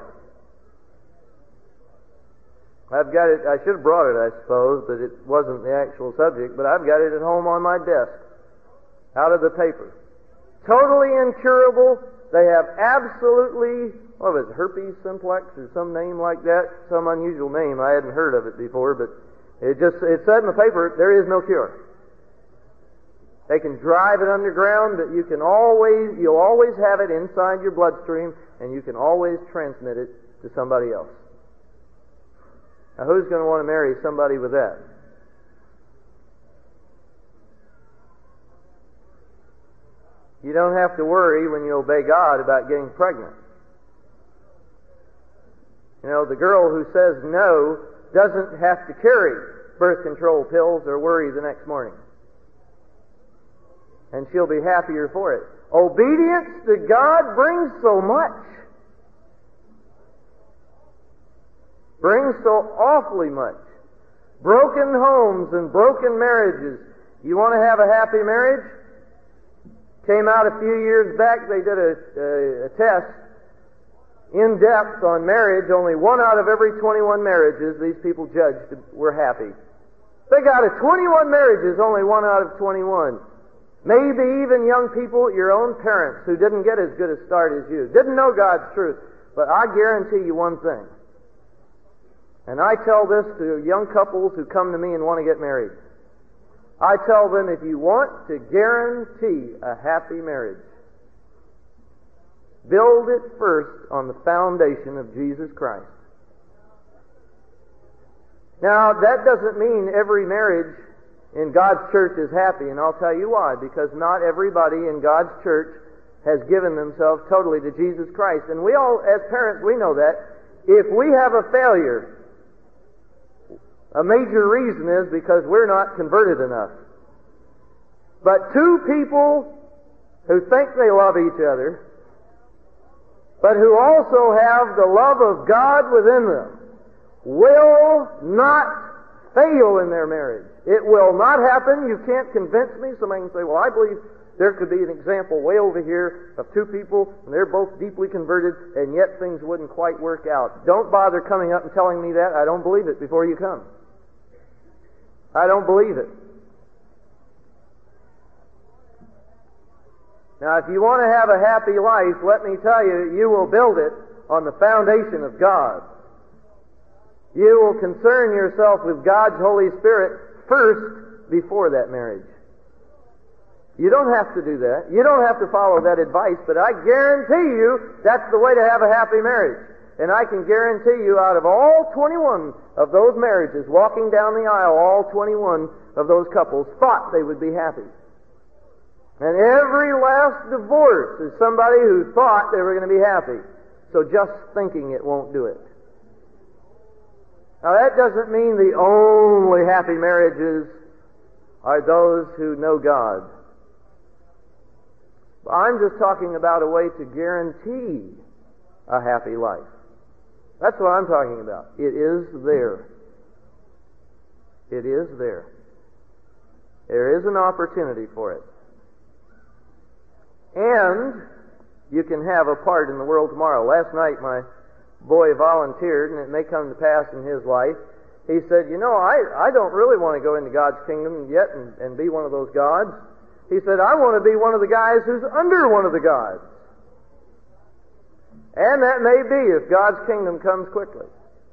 I've got it, I should have brought it, I suppose, but it wasn't the actual subject, but I've got it at home on my desk, out of the paper. Totally incurable. They have absolutely, what was it, herpes simplex or some name like that, some unusual name. I hadn't heard of it before, but it just, it said in the paper, there is no cure. They can drive it underground, but you can always, you'll always have it inside your bloodstream, and you can always transmit it to somebody else. Now, who's going to want to marry somebody with that? You don't have to worry when you obey God about getting pregnant. You know, the girl who says no doesn't have to carry birth control pills or worry the next morning. And she'll be happier for it. Obedience to God brings so much. Brings so awfully much. Broken homes and broken marriages. You want to have a happy marriage? Came out a few years back, they did a, a, a test in depth on marriage. Only one out of every twenty-one marriages these people judged were happy. They got a twenty-one marriages, only one out of twenty-one. Maybe even young people, your own parents, who didn't get as good a start as you, didn't know God's truth. But I guarantee you one thing. And I tell this to young couples who come to me and want to get married. I tell them, if you want to guarantee a happy marriage, build it first on the foundation of Jesus Christ. Now, that doesn't mean every marriage in God's church is happy, and I'll tell you why. Because not everybody in God's church has given themselves totally to Jesus Christ. And we all, as parents, we know that. If we have a failure, a major reason is because we're not converted enough. But two people who think they love each other, but who also have the love of God within them, will not fail in their marriage. It will not happen. You can't convince me. Somebody can say, well, I believe there could be an example way over here of two people, and they're both deeply converted, and yet things wouldn't quite work out. Don't bother coming up and telling me that. I don't believe it before you come. I don't believe it. Now, if you want to have a happy life, let me tell you, you will build it on the foundation of God. You will concern yourself with God's Holy Spirit first before that marriage. You don't have to do that. You don't have to follow that advice, but I guarantee you that's the way to have a happy marriage. And I can guarantee you out of all twenty-one of those marriages, walking down the aisle, all twenty-one of those couples thought they would be happy. And every last divorce is somebody who thought they were going to be happy. So just thinking it won't do it. Now that doesn't mean the only happy marriages are those who know God. I'm just talking about a way to guarantee a happy life. That's what I'm talking about. It is there. It is there. There is an opportunity for it. And you can have a part in the world tomorrow. Last night my boy volunteered, and it may come to pass in his life. He said, you know, I, I don't really want to go into God's kingdom yet and, and be one of those gods. He said, I want to be one of the guys who's under one of the gods. And that may be if God's kingdom comes quickly.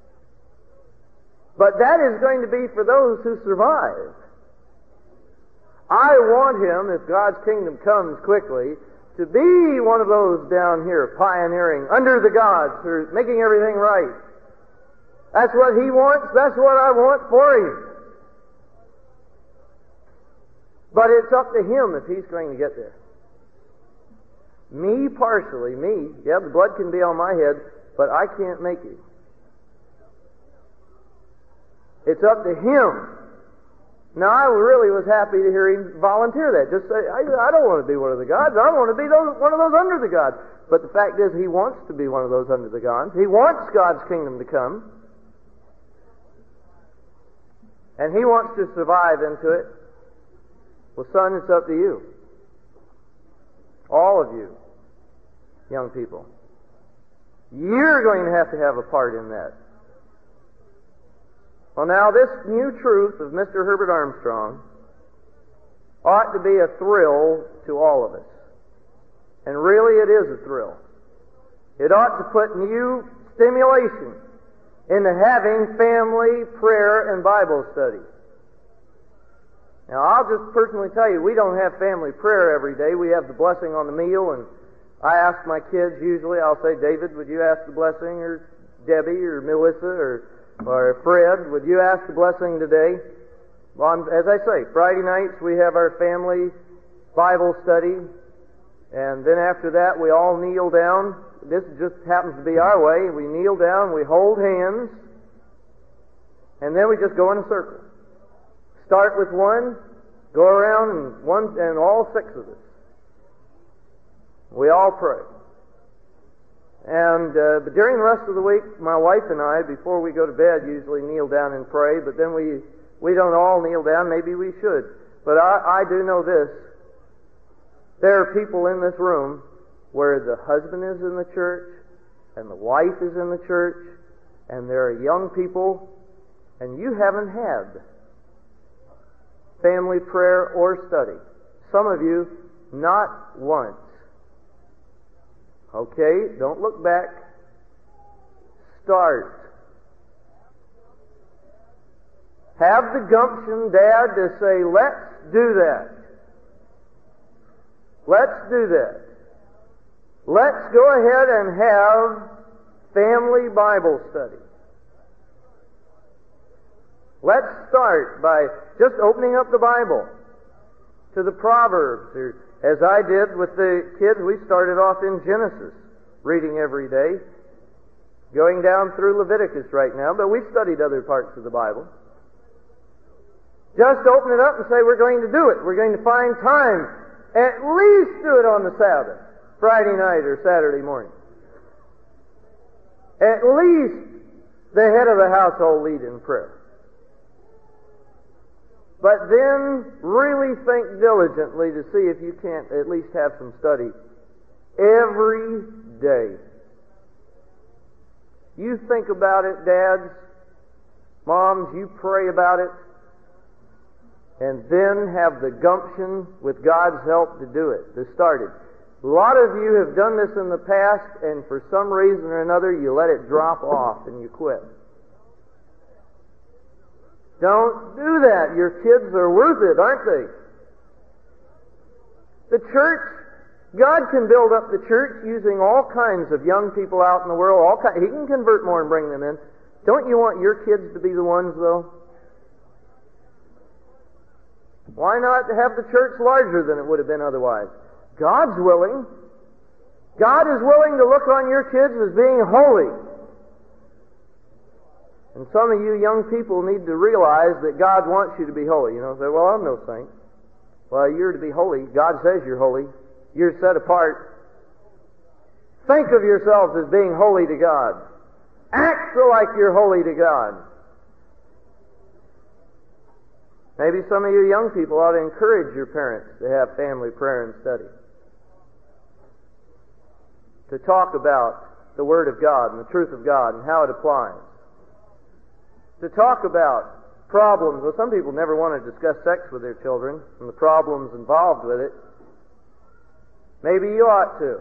But that is going to be for those who survive. I want him, if God's kingdom comes quickly, to be one of those down here, pioneering, under the gods, who are making everything right. That's what he wants. That's what I want for him. But it's up to him if he's going to get there. Me partially, me, yeah, the blood can be on my head, but I can't make it. It's up to him. Now, I really was happy to hear him volunteer that. Just say, I, I don't want to be one of the gods. I want to be those, one of those under the gods. But the fact is, he wants to be one of those under the gods. He wants God's kingdom to come. And he wants to survive into it. Well, son, it's up to you. All of you, young people. You're going to have to have a part in that. Well, now, this new truth of Mister Herbert Armstrong ought to be a thrill to all of us. And really, it is a thrill. It ought to put new stimulation into having family prayer and Bible study. Now, I'll just personally tell you, we don't have family prayer every day. We have the blessing on the meal, and I ask my kids usually, I'll say, David, would you ask the blessing, or Debbie, or Melissa, or Or Fred, would you ask the blessing today? Well, as I say, Friday nights we have our family Bible study, And then after that, we all kneel down. This just happens to be our way. We kneel down, we hold hands, and then we just go in a circle. Start with one, go around, and one, and all six of us. We all pray. And uh, but during the rest of the week, my wife and I, before we go to bed, usually kneel down and pray. But then we we don't all kneel down. Maybe we should. But I, I do know this. There are people in this room where the husband is in the church and the wife is in the church, and there are young people, and you haven't had family prayer or study. Some of you, not once. Okay, don't look back. Start. Have the gumption, Dad, to say, let's do that. Let's do that. Let's go ahead and have family Bible study. Let's start by just opening up the Bible to the Proverbs, or as I did with the kids, we started off in Genesis, reading every day, going down through Leviticus right now, but we studied other parts of the Bible. Just open it up and say, we're going to do it. We're going to find time. At least do it on the Sabbath, Friday night or Saturday morning. At least the head of the household lead in prayer. But then really think diligently to see if you can't at least have some study every day. You think about it, dads, moms, you pray about it, and then have the gumption with God's help to do it, to start it. A lot of you have done this in the past, and for some reason or another you let it drop off and you quit. Don't do that. Your kids are worth it, aren't they? The church, God can build up the church using all kinds of young people out in the world. All kind, He can convert more and bring them in. Don't you want your kids to be the ones, though? Why not have the church larger than it would have been otherwise? God's willing. God is willing to look on your kids as being holy. And some of you young people need to realize that God wants you to be holy. You know, say, well, I'm no saint. Well, you're to be holy. God says you're holy. You're set apart. Think of yourselves as being holy to God. Act so like you're holy to God. Maybe some of you young people ought to encourage your parents to have family prayer and study. To talk about the Word of God and the truth of God and how it applies. To talk about problems. Well, some people never want to discuss sex with their children and the problems involved with it. Maybe you ought to.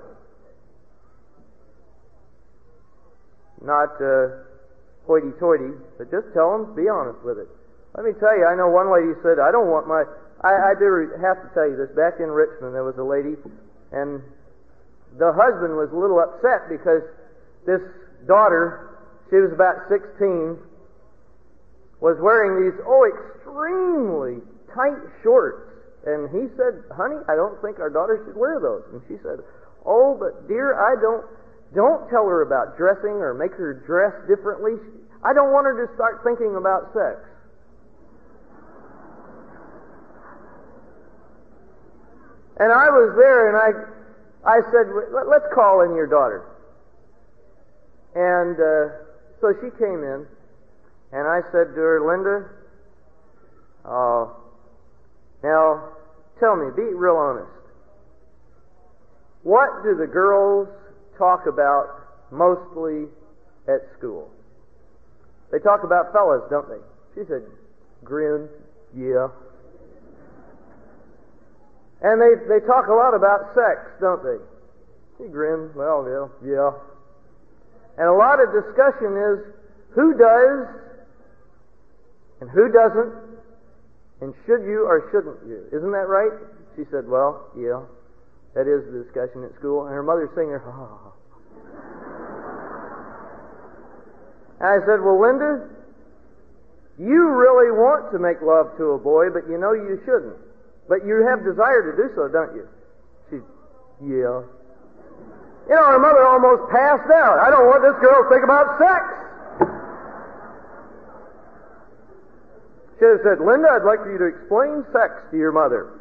Not uh, hoity-toity, but just tell them, be honest with it. Let me tell you, I know one lady said, I don't want my... I, I do have to tell you this. Back in Richmond, there was a lady, and the husband was a little upset because this daughter, she was about sixteen, was wearing these, oh, extremely tight shorts. And he said, honey, I don't think our daughter should wear those. And she said, oh, but dear, I don't, don't tell her about dressing or make her dress differently. I don't want her to start thinking about sex. And I was there and I, I said, let's call in your daughter. And uh, so she came in. And I said to her, Linda, uh, now, tell me, be real honest. What do the girls talk about mostly at school? They talk about fellas, don't they? She said, grin, yeah. And they, they talk a lot about sex, don't they? She grinned, well, yeah, yeah. And a lot of discussion is, who does and who doesn't, and should you or shouldn't you? Isn't that right? She said, well, yeah, that is the discussion at school. And her mother's sitting there, oh. And I said, well, Linda, you really want to make love to a boy, but you know you shouldn't. But you have desire to do so, don't you? She, Yeah. You know, her mother almost passed out. I don't want this girl to think about sex. She should have said, Linda, I'd like for you to explain sex to your mother.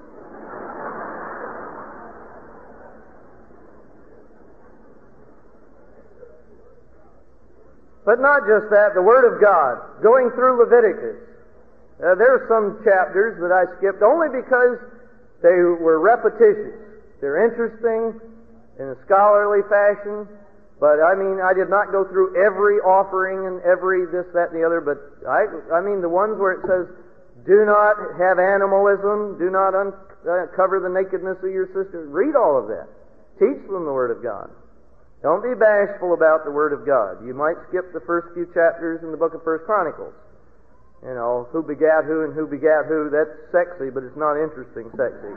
But not just that, the Word of God, going through Leviticus. Uh, there are some chapters that I skipped only because they were repetitious. They're interesting in a scholarly fashion, but I mean, I did not go through every offering and every this, that, and the other, but I, I mean the ones where it says, do not have animalism, do not uncover the nakedness of your sister. Read all of that. Teach them the Word of God. Don't be bashful about the Word of God. You might skip the first few chapters in the book of First Chronicles. You know, who begat who and who begat who, that's sexy, but it's not interesting sexy.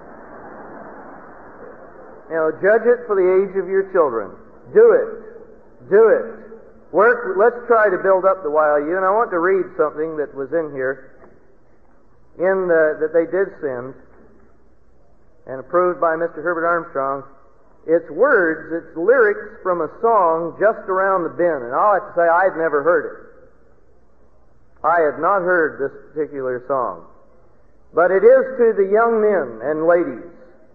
You know, judge it for the age of your children. Do it. Do it. Work, let's try to build up the Y L U, and I want to read something that was in here, in the, that they did send, and approved by Mister Herbert Armstrong. It's words, it's lyrics from a song, Just Around the Bend. And I'll have to say, I had never heard it. I had not heard this particular song. But it is to the young men and ladies.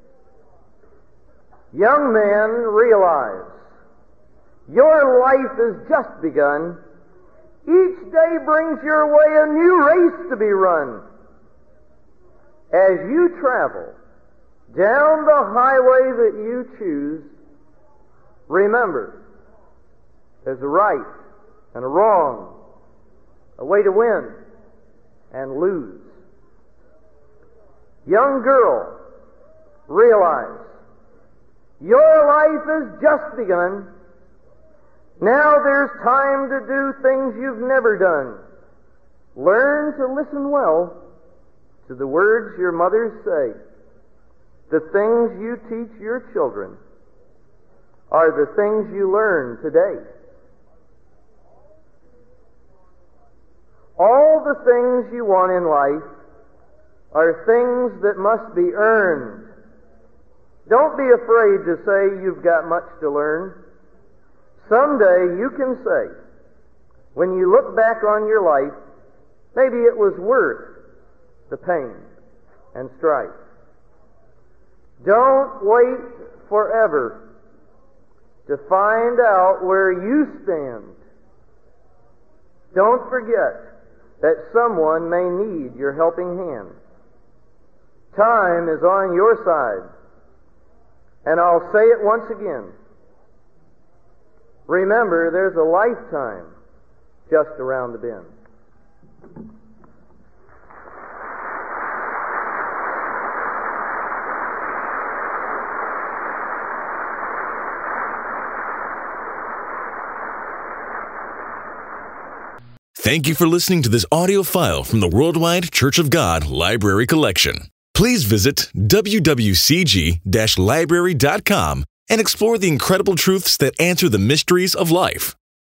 Young men, realize, your life has just begun. Each day brings your way a new race to be run. As you travel down the highway that you choose, remember, there's a right and a wrong, a way to win and lose. Young girl, realize, your life has just begun. Now there's time to do things you've never done. Learn to listen well to the words your mothers say. The things you teach your children are the things you learn today. All the things you want in life are things that must be earned. Don't be afraid to say you've got much to learn. Someday you can say, when you look back on your life, maybe it was worth the pain and strife. Don't wait forever to find out where you stand. Don't forget that someone may need your helping hand. Time is on your side. And I'll say it once again. Remember, there's a lifetime just around the bend. Thank you for listening to this audio file from the Worldwide Church of God Library Collection. Please visit w w c g dash library dot com and explore the incredible truths that answer the mysteries of life.